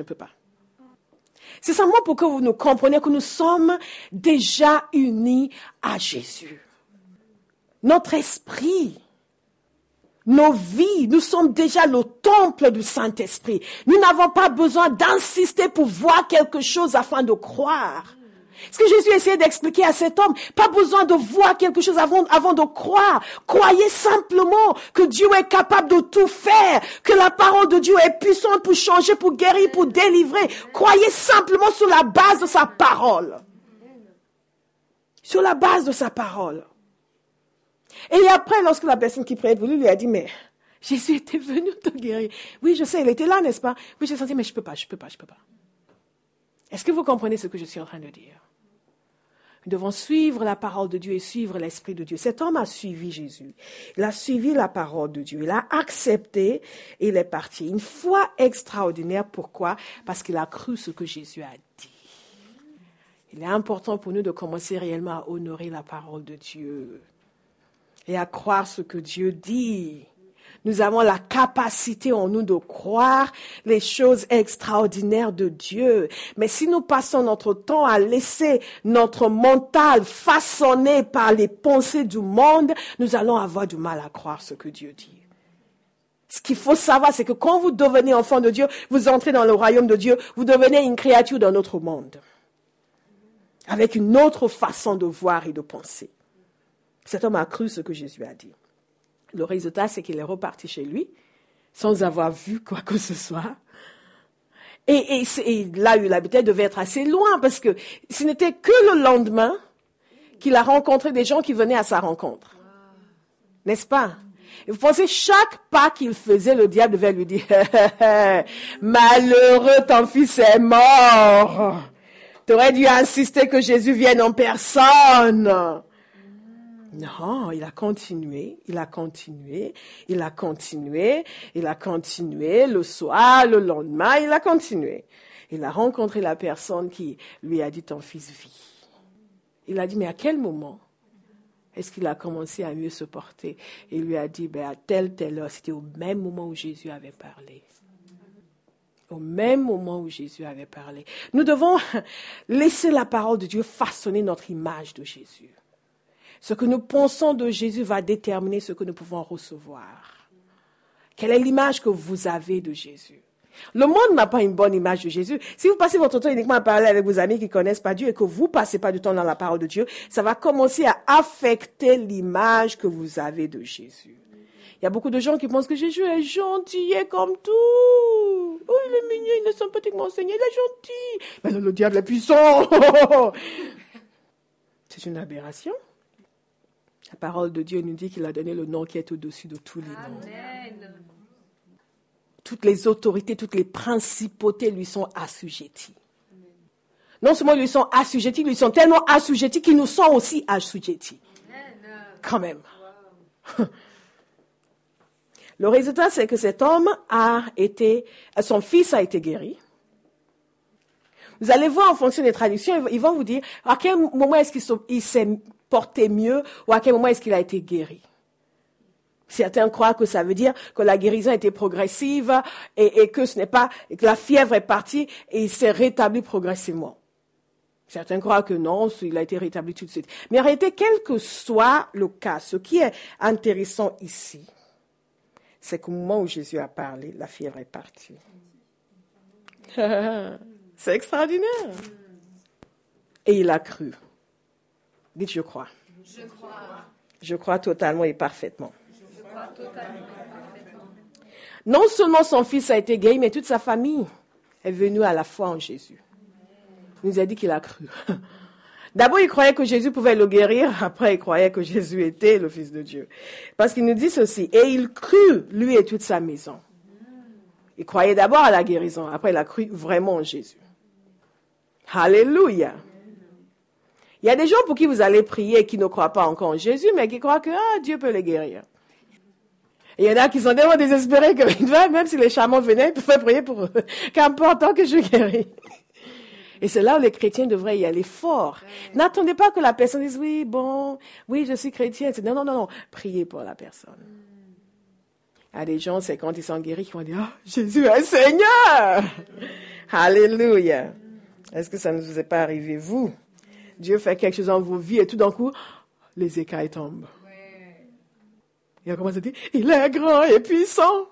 C'est simplement pour que vous nous compreniez que nous sommes déjà unis à Jésus. Notre esprit, nos vies, nous sommes déjà le temple du Saint-Esprit. Nous n'avons pas besoin d'insister pour voir quelque chose afin de croire. Ce que Jésus essayait d'expliquer à cet homme, pas besoin de voir quelque chose avant de croire. Croyez simplement que Dieu est capable de tout faire, que la parole de Dieu est puissante pour changer, pour guérir, pour délivrer. Croyez simplement sur la base de sa parole. Sur la base de sa parole. Et après, lorsque la personne qui priait pour lui a dit, mais Jésus était venu te guérir. Oui, je sais, il était là, n'est-ce pas? Oui, j'ai senti, mais je peux pas. Est-ce que vous comprenez ce que je suis en train de dire? Nous devons suivre la parole de Dieu et suivre l'Esprit de Dieu. Cet homme a suivi Jésus. Il a suivi la parole de Dieu. Il a accepté et il est parti. Une foi extraordinaire. Pourquoi? Parce qu'il a cru ce que Jésus a dit. Il est important pour nous de commencer réellement à honorer la parole de Dieu et à croire ce que Dieu dit. Nous avons la capacité en nous de croire les choses extraordinaires de Dieu. Mais si nous passons notre temps à laisser notre mental façonné par les pensées du monde, nous allons avoir du mal à croire ce que Dieu dit. Ce qu'il faut savoir, c'est que quand vous devenez enfant de Dieu, vous entrez dans le royaume de Dieu, vous devenez une créature d'un autre monde, avec une autre façon de voir et de penser. Cet homme a cru ce que Jésus a dit. Le résultat, c'est qu'il est reparti chez lui, sans avoir vu quoi que ce soit. Et là où il habitait devait être assez loin, parce que ce n'était que le lendemain qu'il a rencontré des gens qui venaient à sa rencontre. N'est-ce pas? Et vous pensez, chaque pas qu'il faisait, le diable devait lui dire, malheureux, ton fils est mort. Tu aurais dû insister que Jésus vienne en personne. Non, il a continué, le soir, le lendemain, il a continué. Il a rencontré la personne qui lui a dit, ton fils vit. Il a dit, mais à quel moment est-ce qu'il a commencé à mieux se porter? Et il lui a dit, à telle heure, c'était au même moment où Jésus avait parlé. Au même moment où Jésus avait parlé. Nous devons laisser la parole de Dieu façonner notre image de Jésus. Ce que nous pensons de Jésus va déterminer ce que nous pouvons recevoir. Quelle est l'image que vous avez de Jésus? Le monde n'a pas une bonne image de Jésus. Si vous passez votre temps uniquement à parler avec vos amis qui ne connaissent pas Dieu et que vous ne passez pas du temps dans la parole de Dieu, ça va commencer à affecter l'image que vous avez de Jésus. Il y a beaucoup de gens qui pensent que Jésus est gentil comme tout. Oh, il est mignon, il est sympathiquement enseigné, il est gentil. Mais le diable est puissant. C'est une aberration. La parole de Dieu nous dit qu'il a donné le nom qui est au-dessus de tous les noms. Amen. Toutes les autorités, toutes les principautés lui sont assujetties. Non seulement lui sont assujetties, lui sont tellement assujetties qu'ils nous sont aussi assujettis. Quand même. Wow. Le résultat, c'est que cet homme son fils a été guéri. Vous allez voir en fonction des traductions, ils vont vous dire à quel moment est-ce qu'il s'est porté mieux ou à quel moment est-ce qu'il a été guéri. Certains croient que ça veut dire que la guérison était progressive et que ce n'est pas, que la fièvre est partie et il s'est rétabli progressivement. Certains croient que non, il a été rétabli tout de suite. Mais en réalité, quel que soit le cas, ce qui est intéressant ici, c'est qu'au moment où Jésus a parlé, la fièvre est partie. C'est extraordinaire. Et il a cru. Dites, je crois. Je crois. Je crois totalement et parfaitement. Je crois totalement et parfaitement. Non seulement son fils a été guéri, mais toute sa famille est venue à la foi en Jésus. Il nous a dit qu'il a cru. D'abord, il croyait que Jésus pouvait le guérir. Après, il croyait que Jésus était le Fils de Dieu. Parce qu'il nous dit ceci. Et il crut, lui et toute sa maison. Il croyait d'abord à la guérison. Après, il a cru vraiment en Jésus. Alléluia. Il y a des gens pour qui vous allez prier et qui ne croient pas encore en Jésus, mais qui croient que Dieu peut les guérir. Et il y en a qui sont tellement désespérés que même si les chameaux venaient, ils pouvaient prier pour eux. Qu'importe, tant que je guéris. Et c'est là où les chrétiens devraient y aller fort. N'attendez pas que la personne dise, oui, je suis chrétien. Non. Priez pour la personne. Il y a des gens, c'est quand ils sont guéris, qui vont dire, Jésus est Seigneur. Alléluia. Est-ce que ça ne vous est pas arrivé, vous? Dieu fait quelque chose dans vos vies et tout d'un coup, les écailles tombent. Et on commence à dire, il est grand et puissant.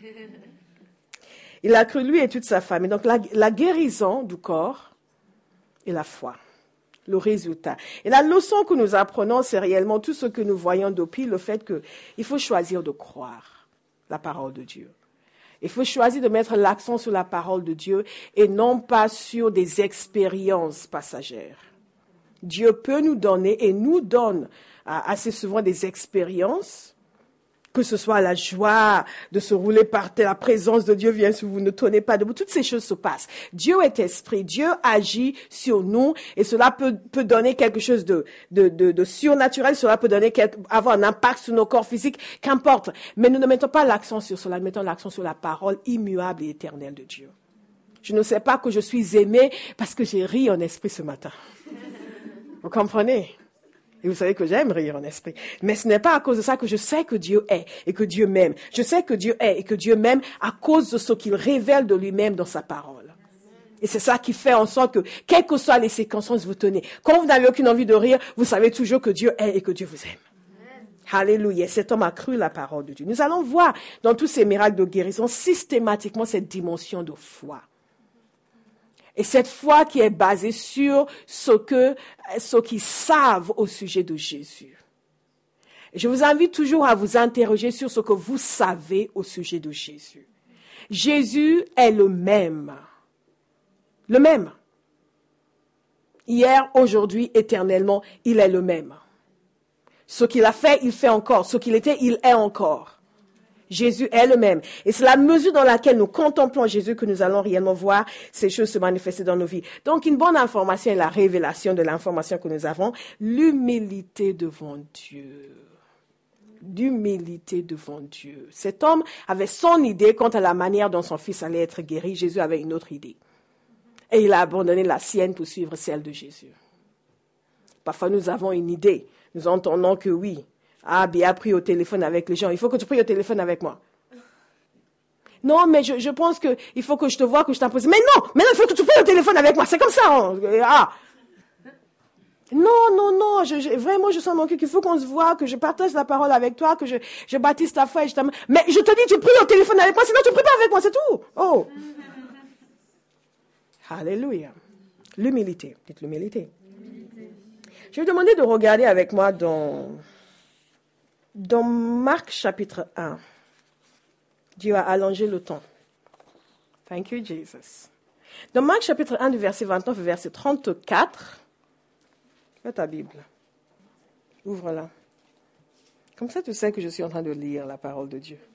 Il a cru lui et toute sa famille. Donc la guérison du corps et la foi, le résultat. Et la leçon que nous apprenons, c'est réellement tout ce que nous voyons depuis, le fait qu'il faut choisir de croire la parole de Dieu. Il faut choisir de mettre l'accent sur la parole de Dieu et non pas sur des expériences passagères. Dieu peut nous donner et nous donne assez souvent des expériences, que ce soit la joie de se rouler par terre, la présence de Dieu vient sur vous, ne tenez pas debout, toutes ces choses se passent. Dieu est esprit, Dieu agit sur nous et cela peut donner quelque chose de surnaturel, cela peut avoir un impact sur nos corps physiques, qu'importe. Mais nous ne mettons pas l'accent sur cela, nous mettons l'accent sur la parole immuable et éternelle de Dieu. Je ne sais pas que je suis aimée parce que j'ai ri en esprit ce matin. Vous comprenez? Et vous savez que j'aime rire en esprit. Mais ce n'est pas à cause de ça que je sais que Dieu est et que Dieu m'aime. Je sais que Dieu est et que Dieu m'aime à cause de ce qu'il révèle de lui-même dans sa parole. Et c'est ça qui fait en sorte que, quelles que soient les circonstances, vous tenez. Quand vous n'avez aucune envie de rire, vous savez toujours que Dieu est et que Dieu vous aime. Alléluia. Cet homme a cru la parole de Dieu. Nous allons voir dans tous ces miracles de guérison systématiquement cette dimension de foi. Et cette foi qui est basée sur ce qu'ils savent au sujet de Jésus. Et je vous invite toujours à vous interroger sur ce que vous savez au sujet de Jésus. Jésus est le même. Le même. Hier, aujourd'hui, éternellement, il est le même. Ce qu'il a fait, il fait encore. Ce qu'il était, il est encore. Jésus est le même. Et c'est la mesure dans laquelle nous contemplons Jésus que nous allons réellement voir ces choses se manifester dans nos vies. Donc, une bonne information est la révélation de l'information que nous avons. L'humilité devant Dieu. L'humilité devant Dieu. Cet homme avait son idée quant à la manière dont son fils allait être guéri. Jésus avait une autre idée. Et il a abandonné la sienne pour suivre celle de Jésus. Parfois, nous avons une idée. Nous entendons que oui. Bien pris au téléphone avec les gens. Il faut que tu pries au téléphone avec moi. Non, mais je pense qu'il faut que je te vois, que je t'impose. Mais non, il faut que tu pries au téléphone avec moi. C'est comme ça. Non. Vraiment, je sens mon cœur qu'il faut qu'on se voit, que je partage la parole avec toi, que je baptise ta foi. Mais je te dis, tu pries au téléphone avec moi, sinon tu ne pries pas avec moi, c'est tout. Oh. Alléluia. L'humilité. Dites l'humilité. Je vais demander de regarder avec moi dans Marc chapitre 1. Dieu a allongé le temps. Thank you, Jesus. Dans Marc chapitre 1, du verset 29 au verset 34, fais ta Bible. Ouvre-la. Comme ça, tu sais que je suis en train de lire la parole de Dieu.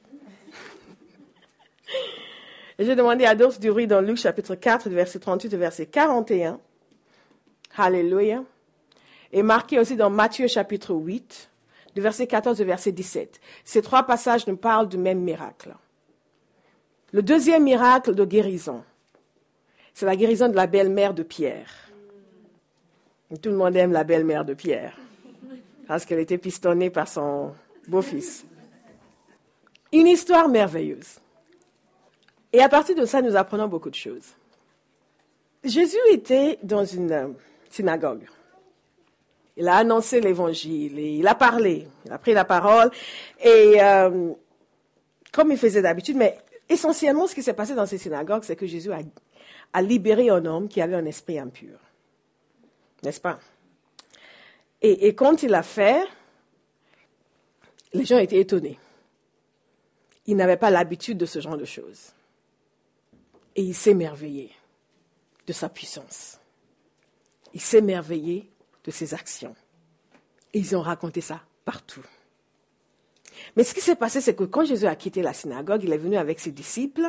Et j'ai demandé à Adolphe Dury dans Luc chapitre 4, du verset 38 au verset 41. Alléluia. Et marqué aussi dans Matthieu chapitre 8, du verset 14 au verset 17. Ces trois passages nous parlent du même miracle. Le deuxième miracle de guérison, c'est la guérison de la belle-mère de Pierre. Et tout le monde aime la belle-mère de Pierre, parce qu'elle était pistonnée par son beau-fils. Une histoire merveilleuse. Et à partir de ça, nous apprenons beaucoup de choses. Jésus était dans une synagogue. Il a annoncé l'évangile, et il a parlé, il a pris la parole, et comme il faisait d'habitude, mais essentiellement ce qui s'est passé dans ces synagogues, c'est que Jésus a libéré un homme qui avait un esprit impur. N'est-ce pas? Et quand il l'a fait, les gens étaient étonnés. Ils n'avaient pas l'habitude de ce genre de choses. Et il s'émerveillait de sa puissance. Il s'émerveillait de ses actions. Et ils ont raconté ça partout. Mais ce qui s'est passé, c'est que quand Jésus a quitté la synagogue, il est venu avec ses disciples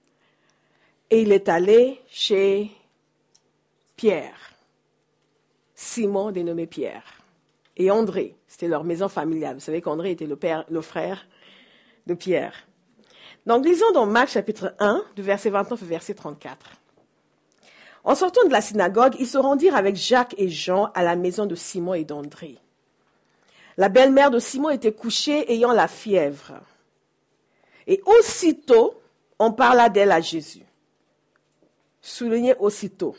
et il est allé chez Pierre. Simon, dénommé Pierre, et André. C'était leur maison familiale. Vous savez qu'André était le frère de Pierre. Donc, lisons dans Marc chapitre 1, du verset 29 au verset 34. En sortant de la synagogue, ils se rendirent avec Jacques et Jean à la maison de Simon et d'André. La belle-mère de Simon était couchée, ayant la fièvre. Et aussitôt, on parla d'elle à Jésus. Soulignez aussitôt.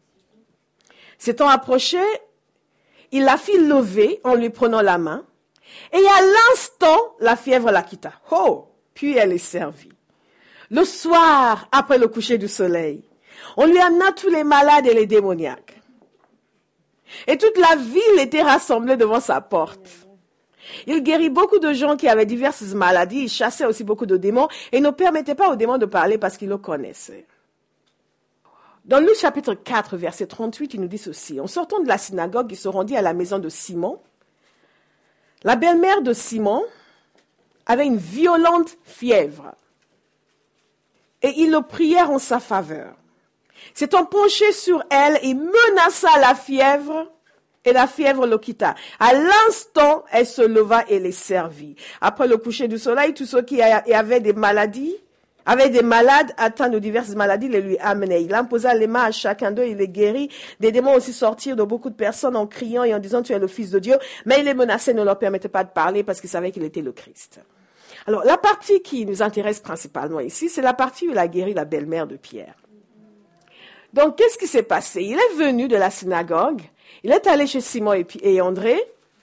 S'étant approché, il la fit lever en lui prenant la main, et à l'instant, la fièvre la quitta. Oh! Puis elle est servie. Le soir, après le coucher du soleil, on lui amena tous les malades et les démoniaques. Et toute la ville était rassemblée devant sa porte. Il guérit beaucoup de gens qui avaient diverses maladies, il chassait aussi beaucoup de démons et ne permettait pas aux démons de parler parce qu'il le connaissait. Dans Luc chapitre 4, verset 38, il nous dit ceci. En sortant de la synagogue, il se rendit à la maison de Simon. La belle-mère de Simon avait une violente fièvre. Et ils le prièrent en sa faveur. S'étant penché sur elle, il menaça la fièvre, et la fièvre le quitta. À l'instant, elle se leva et les servit. Après le coucher du soleil, tous ceux qui avaient des malades atteints de diverses maladies, les lui amenaient. Il imposa les mains à chacun d'eux, il les guérit. Des démons aussi sortirent de beaucoup de personnes en criant et en disant, tu es le Fils de Dieu. Mais il les menaçait, ne leur permettait pas de parler parce qu'ils savaient qu'il était le Christ. Alors, la partie qui nous intéresse principalement ici, c'est la partie où il a guéri la belle-mère de Pierre. Donc, qu'est-ce qui s'est passé? Il est venu de la synagogue, il est allé chez Simon et André,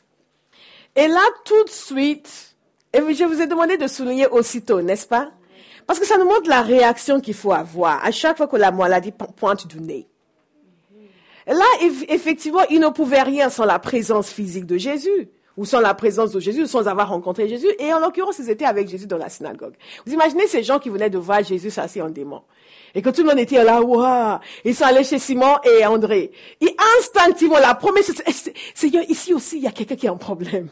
et là, tout de suite, et je vous ai demandé de souligner aussitôt, n'est-ce pas? Parce que ça nous montre la réaction qu'il faut avoir à chaque fois que la maladie pointe du nez. Et là, effectivement, il ne pouvait rien sans la présence physique de Jésus, ou sans la présence de Jésus, ou sans avoir rencontré Jésus. Et en l'occurrence, ils étaient avec Jésus dans la synagogue. Vous imaginez ces gens qui venaient de voir Jésus assis en démon. Et que tout le monde était là, waouh! Ils sont allés chez Simon et André. Et instinctivement, la première chose, Seigneur, ici aussi, il y a quelqu'un qui a un problème.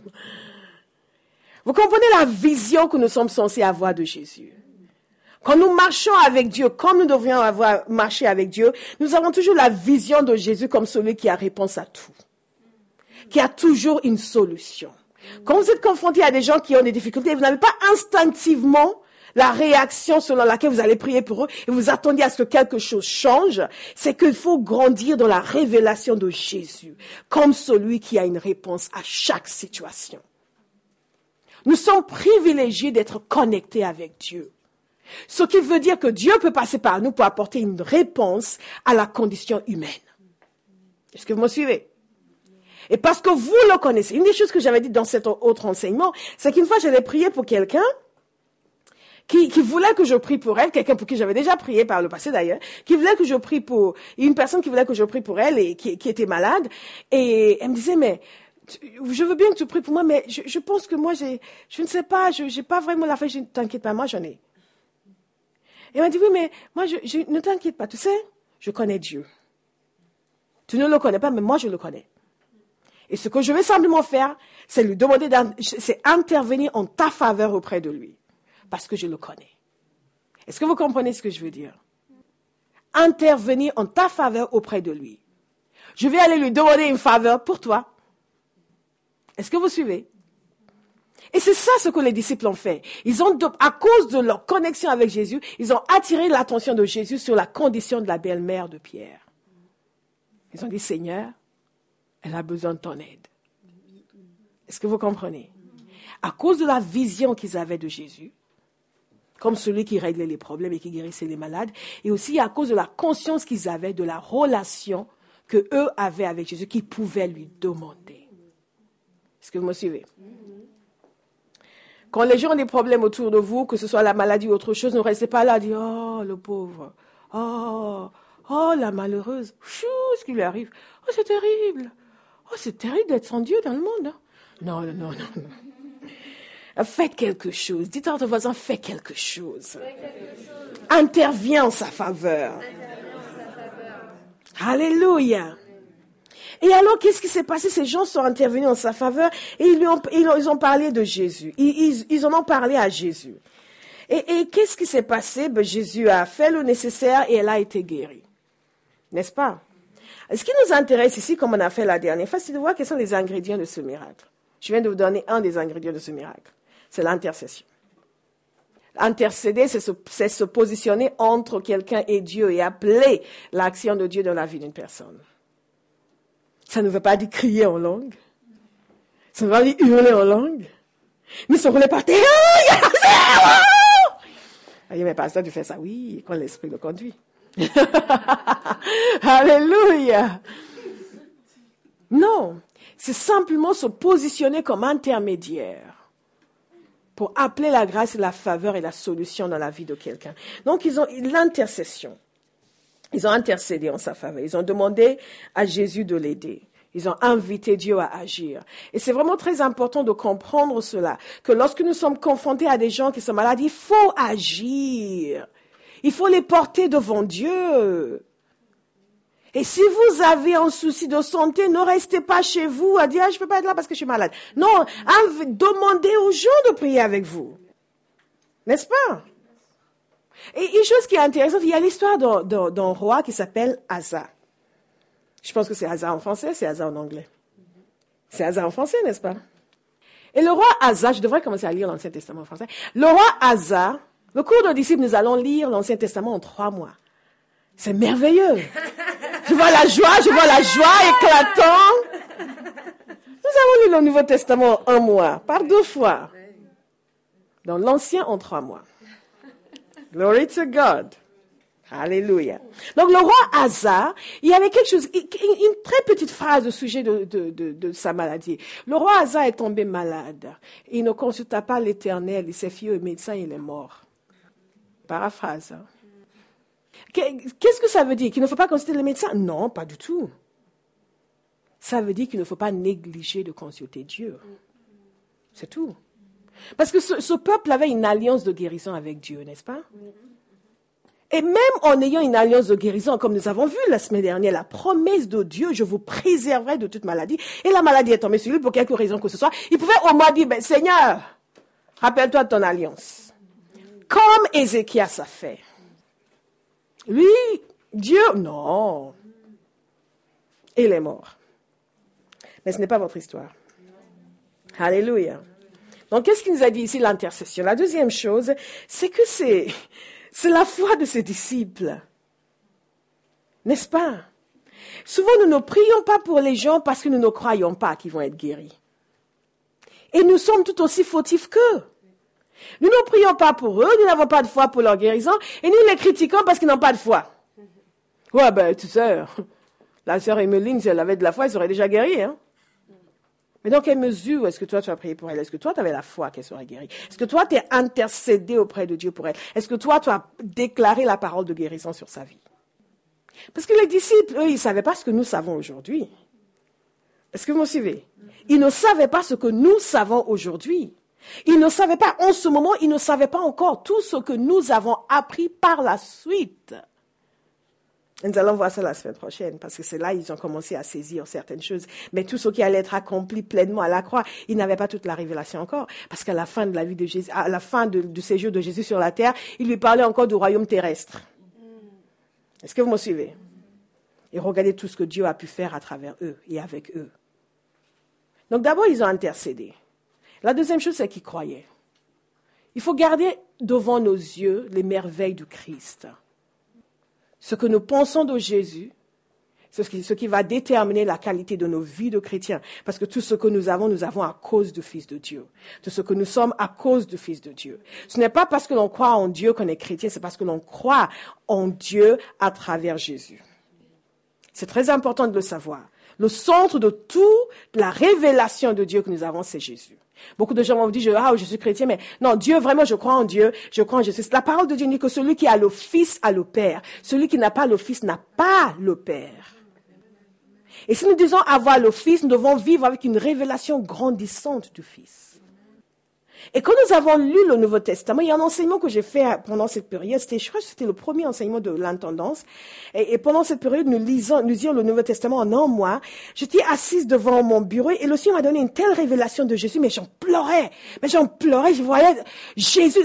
Vous comprenez la vision que nous sommes censés avoir de Jésus? Quand nous marchons avec Dieu, comme nous devrions avoir marché avec Dieu, nous avons toujours la vision de Jésus comme celui qui a réponse à tout. Qui a toujours une solution. Quand vous êtes confronté à des gens qui ont des difficultés, vous n'avez pas instinctivement la réaction selon laquelle vous allez prier pour eux et vous attendiez à ce que quelque chose change. C'est qu'il faut grandir dans la révélation de Jésus comme celui qui a une réponse à chaque situation. Nous sommes privilégiés d'être connectés avec Dieu. Ce qui veut dire que Dieu peut passer par nous pour apporter une réponse à la condition humaine. Est-ce que vous me suivez? Et parce que vous le connaissez. Une des choses que j'avais dit dans cet autre enseignement, c'est qu'une fois j'allais prier pour quelqu'un qui voulait que je prie pour elle, quelqu'un pour qui j'avais déjà prié par le passé d'ailleurs, qui voulait que je prie pour, une personne qui voulait que je prie pour elle et qui était malade. Et elle me disait, mais je veux bien que tu pries pour moi, mais je pense que moi, je ne sais pas, j'ai pas vraiment la foi, ne t'inquiète pas, moi j'en ai. Et elle m'a dit, oui, mais moi, ne t'inquiète pas, tu sais, je connais Dieu. Tu ne le connais pas, mais moi je le connais. Et ce que je vais simplement faire, c'est lui demander, c'est intervenir en ta faveur auprès de lui. Parce que je le connais. Est-ce que vous comprenez ce que je veux dire? Intervenir en ta faveur auprès de lui. Je vais aller lui demander une faveur pour toi. Est-ce que vous suivez? Et c'est ça ce que les disciples ont fait. À cause de leur connexion avec Jésus, ils ont attiré l'attention de Jésus sur la condition de la belle-mère de Pierre. Ils ont dit, Seigneur, elle a besoin de ton aide. Est-ce que vous comprenez? À cause de la vision qu'ils avaient de Jésus, comme celui qui réglait les problèmes et qui guérissait les malades, et aussi à cause de la conscience qu'ils avaient de la relation que eux avaient avec Jésus, qu'ils pouvaient lui demander. Est-ce que vous me suivez? Quand les gens ont des problèmes autour de vous, que ce soit la maladie ou autre chose, ne restez pas là à dire, oh, le pauvre, oh, la malheureuse, chou, ce qui lui arrive, oh, c'est terrible d'être sans Dieu dans le monde. Non. Faites quelque chose. Dites à votre voisin, fais quelque chose. Interviens en sa faveur. Alléluia. Et alors, qu'est-ce qui s'est passé? Ces gens sont intervenus en sa faveur et ils ont parlé de Jésus. Ils en ont parlé à Jésus. Et qu'est-ce qui s'est passé? Jésus a fait le nécessaire et elle a été guérie. N'est-ce pas? Ce qui nous intéresse ici, comme on a fait la dernière fois, c'est de voir quels sont les ingrédients de ce miracle. Je viens de vous donner un des ingrédients de ce miracle. C'est l'intercession. Intercéder, c'est se positionner entre quelqu'un et Dieu et appeler l'action de Dieu dans la vie d'une personne. Ça ne veut pas dire crier en langue. Ça ne veut pas dire hurler en langue. Ni se rouler par terre. Ah, mais pasteur, tu fais ça, oui, quand l'Esprit le conduit. Alléluia. Non, c'est simplement se positionner comme intermédiaire pour appeler la grâce, la faveur et la solution dans la vie de quelqu'un. Donc, ils ont l'intercession. Ils ont intercédé en sa faveur. Ils ont demandé à Jésus de l'aider. Ils ont invité Dieu à agir. Et c'est vraiment très important de comprendre cela, que lorsque nous sommes confrontés à des gens qui sont malades, il faut agir. Il faut les porter devant Dieu. Et si vous avez un souci de santé, ne restez pas chez vous à dire « je ne peux pas être là parce que je suis malade ». Non, demandez aux gens de prier avec vous. N'est-ce pas? Et une chose qui est intéressante, il y a l'histoire d'un roi qui s'appelle Asa. Je pense que c'est Asa en français, c'est Asa en anglais. C'est Asa en français, n'est-ce pas? Et le roi Asa, je devrais commencer à lire l'Ancien Testament en français. Le roi Asa, le cours de disciples, nous allons lire l'Ancien Testament en 3 mois. C'est merveilleux. Je vois la joie éclatante. Nous avons lu le Nouveau Testament en 1 mois, par 2 fois. Dans l'Ancien en 3 mois. Glory to God. Alléluia. Donc, le roi Asa, il y avait quelque chose, une très petite phrase au sujet de sa maladie. Le roi Asa est tombé malade. Il ne consulta pas l'Éternel. Il s'est fié au médecin, il est mort. Paraphrase. Qu'est-ce que ça veut dire? Qu'il ne faut pas consulter le médecin? Non, pas du tout. Ça veut dire qu'il ne faut pas négliger de consulter Dieu. C'est tout. Parce que ce peuple avait une alliance de guérison avec Dieu, n'est-ce pas? Et même en ayant une alliance de guérison, comme nous avons vu la semaine dernière, la promesse de Dieu, je vous préserverai de toute maladie. Et la maladie est tombée sur lui pour quelque raison que ce soit. Il pouvait au moins dire, Seigneur, rappelle-toi de ton alliance. Comme Ézéchias a fait. Lui, Dieu, non. Il est mort. Mais ce n'est pas votre histoire. Alléluia. Donc, qu'est-ce qu'il nous a dit ici, l'intercession? La deuxième chose, c'est que c'est la foi de ses disciples. N'est-ce pas? Souvent, nous ne prions pas pour les gens parce que nous ne croyons pas qu'ils vont être guéris. Et nous sommes tout aussi fautifs qu'eux. Nous ne prions pas pour eux, nous n'avons pas de foi pour leur guérison, et nous les critiquons parce qu'ils n'ont pas de foi. Ouais, tu sais, la sœur Emeline, si elle avait de la foi, elle serait déjà guérie, hein. Mais dans quelle mesure est-ce que toi, tu as prié pour elle? Est-ce que toi, tu avais la foi qu'elle serait guérie? Est-ce que toi, tu es intercédé auprès de Dieu pour elle? Est-ce que toi, tu as déclaré la parole de guérison sur sa vie? Parce que les disciples, eux, ils ne savaient pas ce que nous savons aujourd'hui. Est-ce que vous me suivez? Ils ne savaient pas ce que nous savons aujourd'hui. Ils ne savaient pas, en ce moment, ils ne savaient pas encore tout ce que nous avons appris par la suite. Nous allons voir ça la semaine prochaine, parce que c'est là qu'ils ont commencé à saisir certaines choses. Mais tout ce qui allait être accompli pleinement à la croix, ils n'avaient pas toute la révélation encore. Parce qu'à la fin de la vie de Jésus, à la fin du séjour de Jésus sur la terre, il lui parlait encore du royaume terrestre. Est-ce que vous me suivez? Et regardez tout ce que Dieu a pu faire à travers eux et avec eux. Donc d'abord, ils ont intercédé. La deuxième chose, c'est qu'ils croyaient. Il faut garder devant nos yeux les merveilles du Christ. Ce que nous pensons de Jésus, c'est ce qui va déterminer la qualité de nos vies de chrétiens. Parce que tout ce que nous avons à cause du Fils de Dieu. Tout ce que nous sommes à cause du Fils de Dieu. Ce n'est pas parce que l'on croit en Dieu qu'on est chrétien, c'est parce que l'on croit en Dieu à travers Jésus. C'est très important de le savoir. Le centre de toute la révélation de Dieu que nous avons, c'est Jésus. Beaucoup de gens vont dire, je suis chrétien, mais non, Dieu, vraiment, je crois en Dieu, je crois en Jésus. La parole de Dieu dit que celui qui a le Fils a le Père. Celui qui n'a pas le Fils n'a pas le Père. Et si nous disons avoir le Fils, nous devons vivre avec une révélation grandissante du Fils. Et quand nous avons lu le Nouveau Testament, il y a un enseignement que j'ai fait pendant cette période, je crois que c'était le premier enseignement de l'intendance. Et pendant cette période, nous lisions le Nouveau Testament en 1 mois. J'étais assise devant mon bureau et le Seigneur m'a donné une telle révélation de Jésus, mais j'en pleurais. Je voyais Jésus,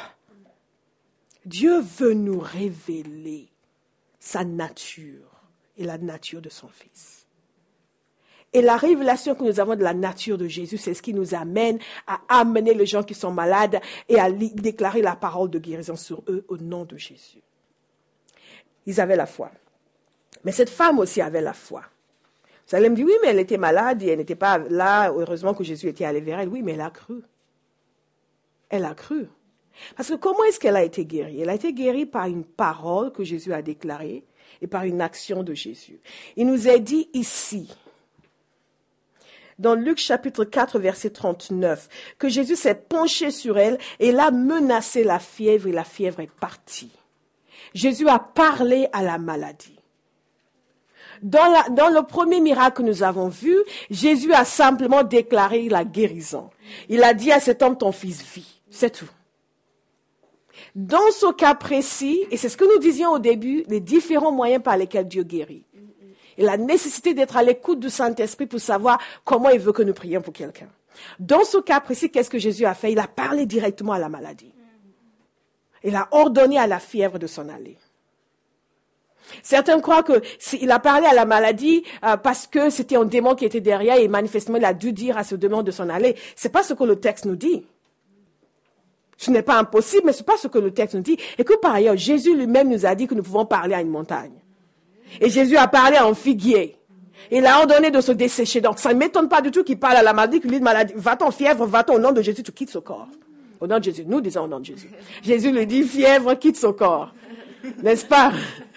Dieu veut nous révéler sa nature et la nature de son Fils. Et la révélation que nous avons de la nature de Jésus, c'est ce qui nous amène à amener les gens qui sont malades et à déclarer la parole de guérison sur eux au nom de Jésus. Ils avaient la foi. Mais cette femme aussi avait la foi. Vous allez me dire, oui, mais elle était malade et elle n'était pas là. Heureusement que Jésus était allé vers elle. Oui, mais elle a cru. Elle a cru. Parce que comment est-ce qu'elle a été guérie? Elle a été guérie par une parole que Jésus a déclarée et par une action de Jésus. Il nous est dit ici, dans Luc chapitre 4, verset 39, que Jésus s'est penché sur elle et il a menacé la fièvre et la fièvre est partie. Jésus a parlé à la maladie. Dans le premier miracle que nous avons vu, Jésus a simplement déclaré la guérison. Il a dit à cet homme, ton fils vit. C'est tout. Dans ce cas précis, et c'est ce que nous disions au début, les différents moyens par lesquels Dieu guérit. Et la nécessité d'être à l'écoute du Saint-Esprit pour savoir comment il veut que nous prions pour quelqu'un. Dans ce cas précis, qu'est-ce que Jésus a fait? Il a parlé directement à la maladie. Il a ordonné à la fièvre de s'en aller. Certains croient qu'il a parlé à la maladie parce que c'était un démon qui était derrière et manifestement il a dû dire à ce démon de s'en aller. C'est pas ce que le texte nous dit. Ce n'est pas impossible, mais c'est pas ce que le texte nous dit. Et que par ailleurs, Jésus lui-même nous a dit que nous pouvons parler à une montagne. Et Jésus a parlé à un figuier. Il a ordonné de se dessécher. Donc ça ne m'étonne pas du tout qu'il parle à la maladie, qu'il lui dit maladie, va-t'en fièvre, va-t'en au nom de Jésus, tu quittes ce corps. Au nom de Jésus. Nous disons au nom de Jésus. Jésus lui dit fièvre, quitte ce corps. N'est-ce pas?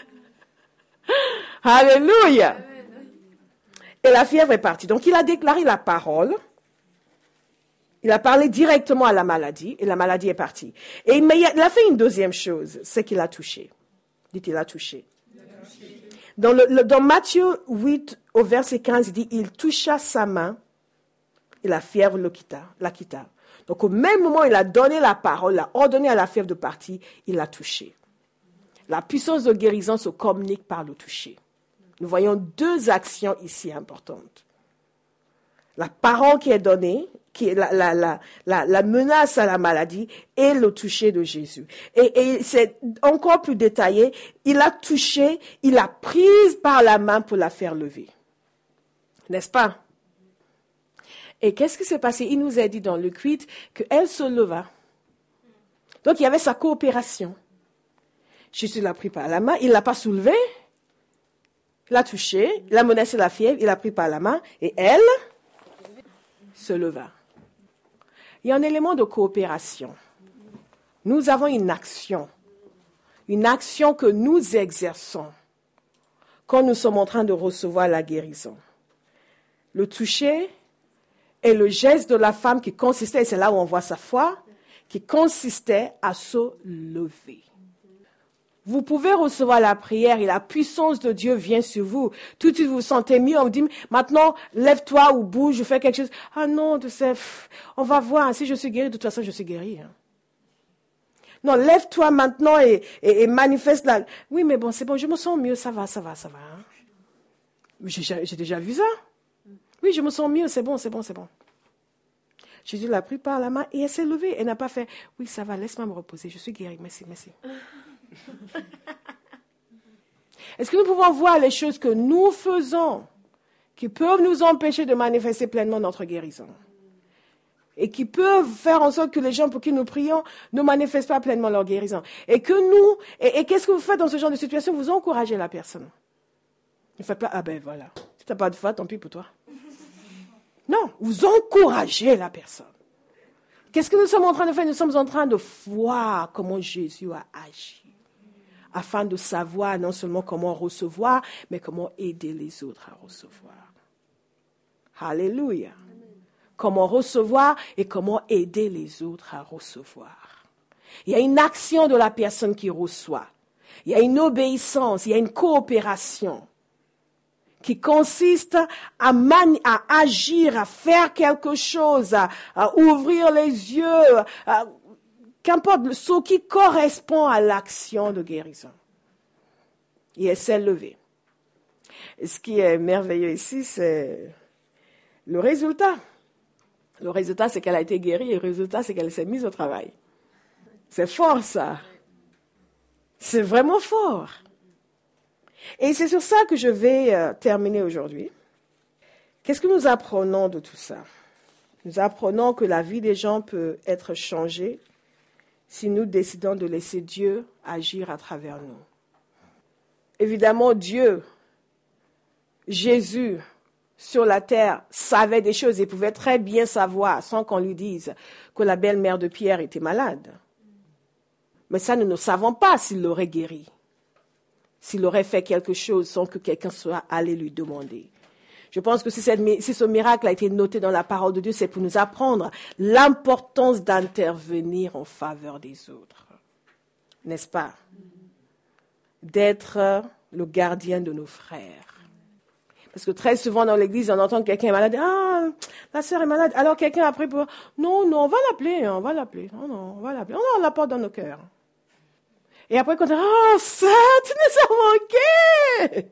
Alléluia. Et la fièvre est partie. Donc il a déclaré la parole. Il a parlé directement à la maladie et la maladie est partie. Et il a fait une deuxième chose, c'est qu'il a touché. Dites, il a touché. Dans Matthieu 8, au verset 15, il dit, il toucha sa main et la fièvre la quitta. Donc au même moment, il a donné la parole, il a ordonné à la fièvre de partir, il l'a touché. La puissance de guérison se communique par le toucher. Nous voyons deux actions ici importantes. La parole qui est donnée, qui est la menace à la maladie, et le toucher de Jésus. Et c'est encore plus détaillé. Il a touché, il a prise par la main pour la faire lever. N'est-ce pas? Et qu'est-ce qui s'est passé? Il nous a dit dans Luc 8 qu'elle se leva. Donc il y avait sa coopération. Jésus l'a pris par la main, il ne l'a pas soulevé, il l'a touché, il a menacé la fièvre, il l'a pris par la main, et elle se leva. Il y a un élément de coopération. Nous avons une action que nous exerçons quand nous sommes en train de recevoir la guérison. Le toucher est le geste de la femme qui consistait, et c'est là où on voit sa foi, qui consistait à se lever. Vous pouvez recevoir la prière et la puissance de Dieu vient sur vous. Tout de suite, vous vous sentez mieux. On vous dit, maintenant, lève-toi ou bouge ou fais quelque chose. Ah non, tu sais, on va voir. Si je suis guérie, de toute façon, je suis guérie. Non, lève-toi maintenant et manifeste la... Oui, mais bon, c'est bon, je me sens mieux, ça va. Hein. J'ai déjà vu ça. Oui, je me sens mieux, c'est bon. Jésus l'a pris par la main et elle s'est levée. Elle n'a pas fait, oui, ça va, laisse-moi me reposer, je suis guérie, merci. Est-ce que nous pouvons voir les choses que nous faisons qui peuvent nous empêcher de manifester pleinement notre guérison et qui peuvent faire en sorte que les gens pour qui nous prions ne manifestent pas pleinement leur guérison et que nous, et qu'est-ce que vous faites dans ce genre de situation? Vous encouragez la personne. Ne faites pas, ah ben voilà, si tu n'as pas de foi, tant pis pour toi. Non, vous encouragez la personne. Qu'est-ce que nous sommes en train de faire? Nous sommes en train de voir comment Jésus a agi, afin de savoir non seulement comment recevoir, mais comment aider les autres à recevoir. Alléluia. Comment recevoir et comment aider les autres à recevoir. Il y a une action de la personne qui reçoit. Il y a une obéissance, il y a une coopération qui consiste à agir, à faire quelque chose, à ouvrir les yeux, qu'importe, ce qui correspond à l'action de guérison. Et elle s'est levée. Et ce qui est merveilleux ici, c'est le résultat. Le résultat, c'est qu'elle a été guérie et le résultat, c'est qu'elle s'est mise au travail. C'est fort, ça. C'est vraiment fort. Et c'est sur ça que je vais terminer aujourd'hui. Qu'est-ce que nous apprenons de tout ça? Nous apprenons que la vie des gens peut être changée si nous décidons de laisser Dieu agir à travers nous. Évidemment, Dieu, Jésus, sur la terre, savait des choses et pouvait très bien savoir, sans qu'on lui dise, que la belle-mère de Pierre était malade. Mais ça, nous ne savons pas s'il l'aurait guéri, s'il aurait fait quelque chose sans que quelqu'un soit allé lui demander. Je pense que si ce miracle a été noté dans la parole de Dieu, c'est pour nous apprendre l'importance d'intervenir en faveur des autres. N'est-ce pas? D'être le gardien de nos frères. Parce que très souvent dans l'église, on entend que quelqu'un est malade. Ah, la sœur est malade. Alors quelqu'un a pris pour... Non, on va l'appeler. Non, on va l'appeler. On la porte dans nos cœurs. Et après, quand on dit, oh, ça, tu nous as manqué!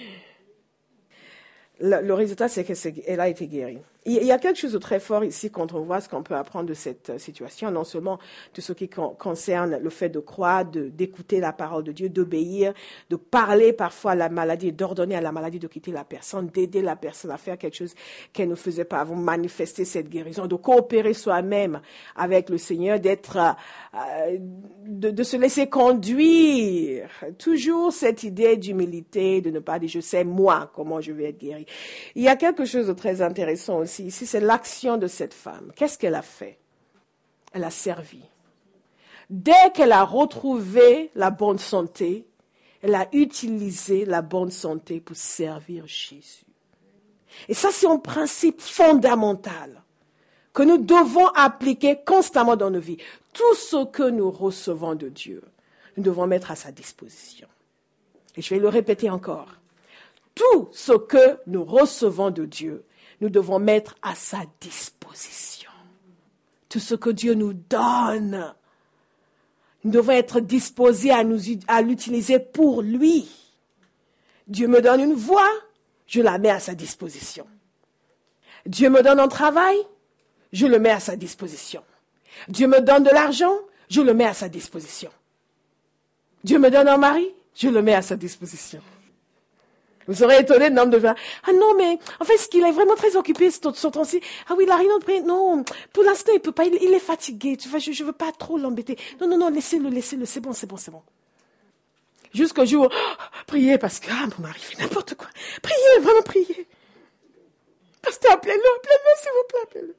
Le résultat, c'est qu'elle a été guérie. Il y a quelque chose de très fort ici quand on voit ce qu'on peut apprendre de cette situation, non seulement de ce qui concerne le fait de croire, d'écouter la parole de Dieu, d'obéir, de parler parfois à la maladie, d'ordonner à la maladie de quitter la personne, d'aider la personne à faire quelque chose qu'elle ne faisait pas avant, manifester cette guérison, de coopérer soi-même avec le Seigneur, de se laisser conduire. Toujours cette idée d'humilité, de ne pas dire je sais moi comment je vais être guéri. Il y a quelque chose de très intéressant aussi. Ici, c'est l'action de cette femme. Qu'est-ce qu'elle a fait? Elle a servi. Dès qu'elle a retrouvé la bonne santé, elle a utilisé la bonne santé pour servir Jésus. Et ça, c'est un principe fondamental que nous devons appliquer constamment dans nos vies. Tout ce que nous recevons de Dieu, nous devons mettre à sa disposition. Et je vais le répéter encore. Tout ce que nous recevons de Dieu, nous devons mettre à sa disposition. Tout ce que Dieu nous donne, nous devons être disposés à l'utiliser pour lui. Dieu me donne une voix, je la mets à sa disposition. Dieu me donne un travail, je le mets à sa disposition. Dieu me donne de l'argent, je le mets à sa disposition. Dieu me donne un mari, je le mets à sa disposition. Vous serez étonné de nombre de gens. Ah non, mais en fait, ce qu'il est vraiment très occupé ce temps-ci. Ah oui, il a rien de près. Non, pour l'instant, il peut pas. Il est fatigué. Tu vois, je veux pas trop l'embêter. Non, laissez-le. C'est bon. Jusqu'au jour, priez parce que mon mari fait n'importe quoi. Priez, vraiment priez. Pasteur, appelez-le, s'il vous plaît, appelez-le.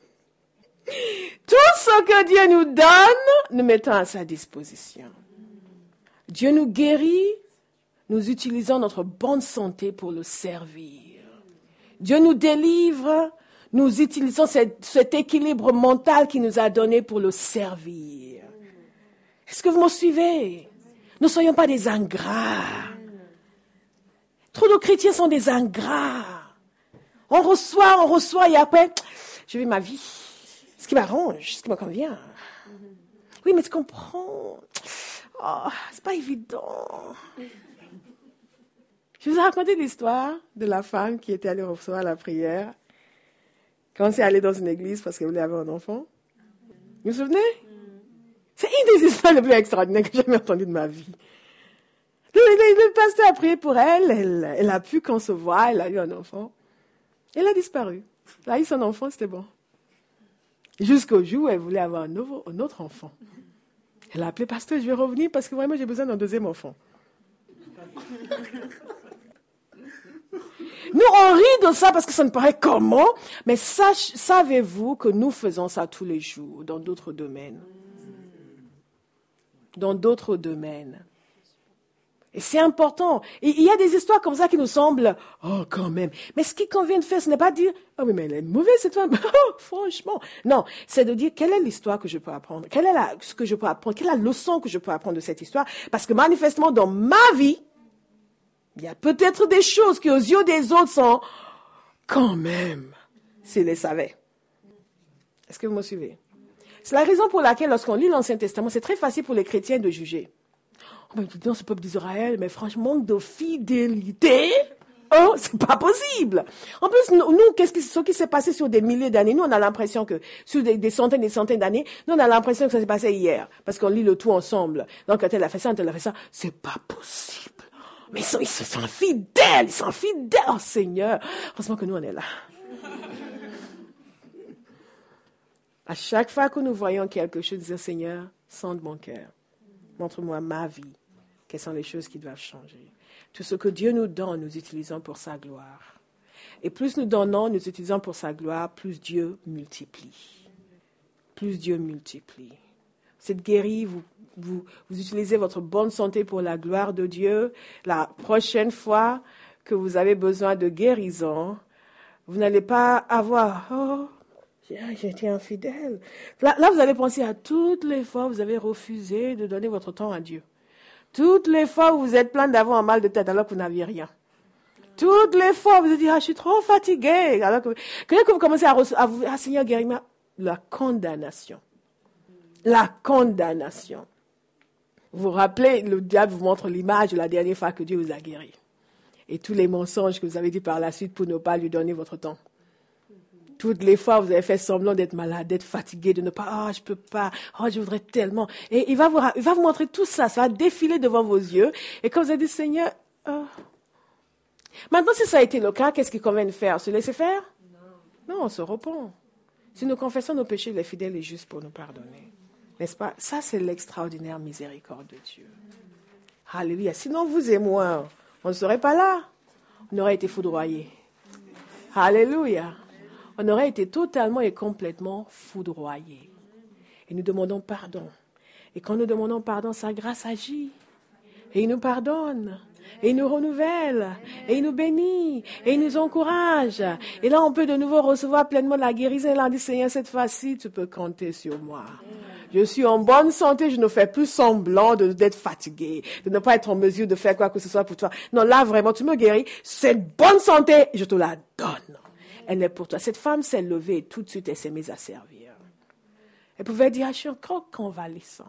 Tout ce que Dieu nous donne, nous mettons à sa disposition. Dieu nous guérit. Nous utilisons notre bonne santé pour le servir. Dieu nous délivre, nous utilisons cet équilibre mental qu'il nous a donné pour le servir. Est-ce que vous me suivez? Ne soyons pas des ingrats. Trop de chrétiens sont des ingrats. On reçoit et après, je vis ma vie. Ce qui m'arrange, ce qui me convient. Oui, mais tu comprends. Oh, c'est pas évident. Je vous ai raconté l'histoire de la femme qui était allée recevoir la prière quand elle est allée dans une église parce qu'elle voulait avoir un enfant. Vous vous souvenez? C'est une des histoires les plus extraordinaires que j'ai jamais entendues de ma vie. Le pasteur a prié pour elle, elle a pu concevoir, elle a eu un enfant. Elle a disparu. Elle a eu son enfant, c'était bon. Jusqu'au jour où elle voulait avoir un autre enfant. Elle a appelé pasteur, je vais revenir parce que vraiment j'ai besoin d'un deuxième enfant. Nous, on rit de ça parce que ça ne paraît comment, mais savez-vous que nous faisons ça tous les jours dans d'autres domaines. Dans d'autres domaines. Et c'est important. Et il y a des histoires comme ça qui nous semblent, oh, quand même. Mais ce qui convient de faire, ce n'est pas dire, oh oui, mais elle est mauvaise cette femme. Oh, franchement. Non, c'est de dire, quelle est l'histoire que je peux apprendre? Quelle est ce que je peux apprendre? Quelle est la leçon que je peux apprendre de cette histoire? Parce que manifestement, dans ma vie, il y a peut-être des choses qui, aux yeux des autres, sont quand même, s'ils les savaient. Est-ce que vous me suivez? C'est la raison pour laquelle, lorsqu'on lit l'Ancien Testament, c'est très facile pour les chrétiens de juger. Oh, mais dans ce peuple d'Israël, mais franchement, manque de fidélité. Oh, c'est pas possible. En plus, nous, ce qui s'est passé sur des milliers d'années, nous, on a l'impression que, sur des centaines et des centaines d'années, nous, on a l'impression que ça s'est passé hier. Parce qu'on lit le tout ensemble. Donc, quand elle a fait ça, c'est pas possible. Mais ils sont infidèles, Oh Seigneur, heureusement que nous on est là. À chaque fois que nous voyons quelque chose, disons Seigneur, sonde mon cœur. Montre-moi ma vie. Quelles sont les choses qui doivent changer? Tout ce que Dieu nous donne, nous utilisons pour sa gloire. Et plus nous donnons, nous utilisons pour sa gloire, plus Dieu multiplie. Plus Dieu multiplie. Vous êtes guéri, vous utilisez votre bonne santé pour la gloire de Dieu. La prochaine fois que vous avez besoin de guérison, vous n'allez pas avoir... Oh, j'ai été infidèle. Là, vous allez penser à toutes les fois où vous avez refusé de donner votre temps à Dieu. Toutes les fois où vous êtes plein d'avoir un mal de tête alors que vous n'aviez rien. Toutes les fois où vous vous dites, je suis trop fatigué. Alors que vous commencez à vous, Seigneur, guéris-moi. La condamnation. La condamnation. Vous vous rappelez, le diable vous montre l'image de la dernière fois que Dieu vous a guéri. Et tous les mensonges que vous avez dit par la suite pour ne pas lui donner votre temps. Toutes les fois, vous avez fait semblant d'être malade, d'être fatigué, de ne pas, je peux pas, je voudrais tellement. Et il va vous montrer tout ça, ça va défiler devant vos yeux. Et quand vous avez dit, Seigneur, Maintenant, si ça a été le cas, qu'est-ce qu'il convient de faire? Se laisser faire? Non, on se repent. Si nous confessons nos péchés, il est fidèle et juste pour nous pardonner. N'est-ce pas? Ça, c'est l'extraordinaire miséricorde de Dieu. Alléluia. Sinon, vous et moi, on ne serait pas là. On aurait été foudroyés. Alléluia. On aurait été totalement et complètement foudroyés. Et nous demandons pardon. Et quand nous demandons pardon, sa grâce agit. Et il nous pardonne. Et il nous renouvelle. Et il nous bénit. Et il nous encourage. Et là, on peut de nouveau recevoir pleinement la guérison. Et là, on dit, Seigneur, cette fois-ci, tu peux compter sur moi. Je suis en bonne santé. Je ne fais plus semblant d'être fatigué. De ne pas être en mesure de faire quoi que ce soit pour toi. Non, là, vraiment, tu me guéris. Cette bonne santé, je te la donne. Elle est pour toi. Cette femme s'est levée et tout de suite, elle s'est mise à servir. Elle pouvait dire, je suis encore convalescente.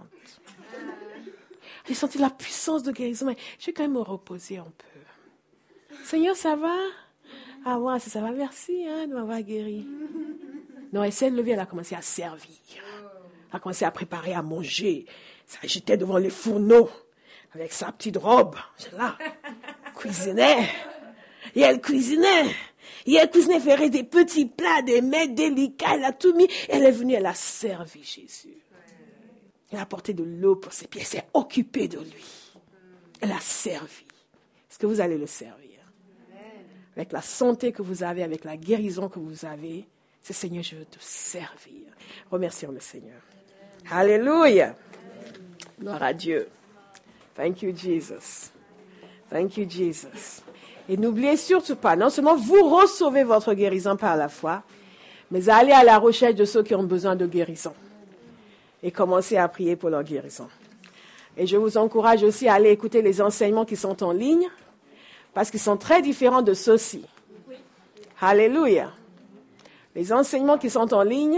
J'ai senti la puissance de guérison, mais je vais quand même me reposer un peu. Seigneur, ça va? Ah, moi, ça va, merci de m'avoir guéri. Non, elle s'est levée, elle a commencé à servir. Elle a commencé à préparer à manger. J'étais devant les fourneaux avec sa petite robe. Là, cuisinait. Et elle cuisinait. Et elle cuisinait, ferait des petits plats, des mets délicats. Elle a tout mis. Elle est venue, elle a servi Jésus. Elle a apporté de l'eau pour ses pieds. Elle s'est occupée de lui. Elle a servi. Est-ce que vous allez le servir? Avec la santé que vous avez, avec la guérison que vous avez, c'est Seigneur, je veux te servir. Remercions le Seigneur. Alléluia. Gloire à Dieu. Thank you, Jesus. Thank you, Jesus. Et n'oubliez surtout pas, non seulement vous recevez votre guérison par la foi, mais allez à la recherche de ceux qui ont besoin de guérison. Et commencez à prier pour leur guérison. Et je vous encourage aussi à aller écouter les enseignements qui sont en ligne, parce qu'ils sont très différents de ceux-ci. Oui. Alléluia. Les enseignements qui sont en ligne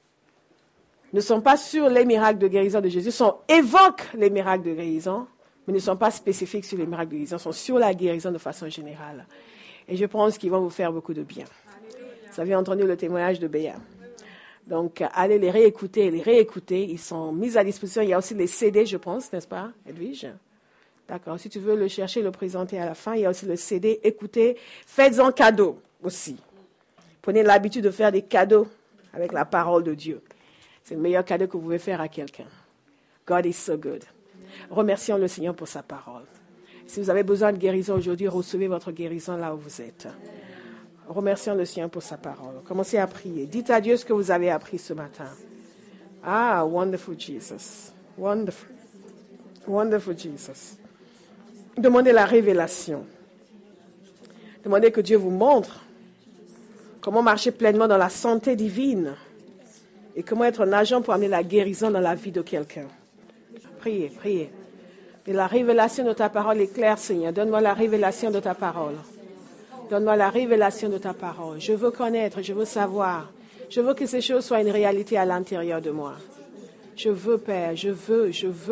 ne sont pas sur les miracles de guérison de Jésus, évoquent les miracles de guérison, mais ne sont pas spécifiques sur les miracles de guérison, sont sur la guérison de façon générale. Et je pense qu'ils vont vous faire beaucoup de bien. Vous avez entendu le témoignage de Béa. Donc, allez les réécouter. Ils sont mis à disposition. Il y a aussi les CD, je pense, n'est-ce pas, Edwige? D'accord. Si tu veux le chercher, le présenter à la fin, il y a aussi le CD. Écoutez, faites-en cadeau aussi. Prenez l'habitude de faire des cadeaux avec la parole de Dieu. C'est le meilleur cadeau que vous pouvez faire à quelqu'un. God is so good. Remercions le Seigneur pour sa parole. Si vous avez besoin de guérison aujourd'hui, recevez votre guérison là où vous êtes. Remercions le Seigneur pour sa parole. Commencez à prier. Dites à Dieu ce que vous avez appris ce matin. Ah, wonderful Jesus. Wonderful. Wonderful Jesus. Demandez la révélation. Demandez que Dieu vous montre comment marcher pleinement dans la santé divine et comment être un agent pour amener la guérison dans la vie de quelqu'un. Priez, priez. Et la révélation de ta parole est claire, Seigneur. Donne-moi la révélation de ta parole. Donne-moi la révélation de ta parole. Je veux connaître, je veux savoir. Je veux que ces choses soient une réalité à l'intérieur de moi. Je veux, Père, je veux.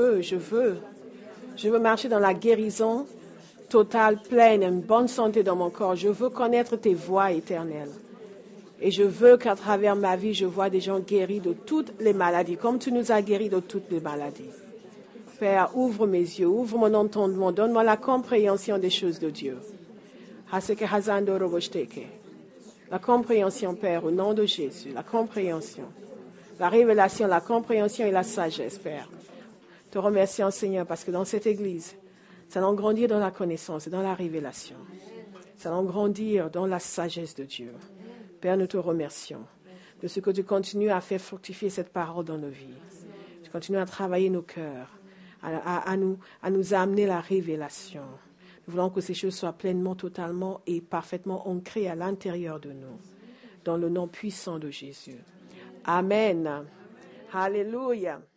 Je veux marcher dans la guérison totale, pleine, une bonne santé dans mon corps. Je veux connaître tes voies éternelles. Et je veux qu'à travers ma vie, je vois des gens guéris de toutes les maladies, comme tu nous as guéris de toutes les maladies. Père, ouvre mes yeux, ouvre mon entendement, donne-moi la compréhension des choses de Dieu. La compréhension, Père, au nom de Jésus, la compréhension, la révélation, la compréhension et la sagesse, Père. Te remercions, Seigneur, parce que dans cette Église, nous allons grandir dans la connaissance et dans la révélation. Nous allons grandir dans la sagesse de Dieu. Père, nous te remercions de ce que tu continues à faire fructifier cette parole dans nos vies. Tu continues à travailler nos cœurs, à nous amener la révélation. Nous voulons que ces choses soient pleinement, totalement et parfaitement ancrées à l'intérieur de nous, dans le nom puissant de Jésus. Amen. Alléluia.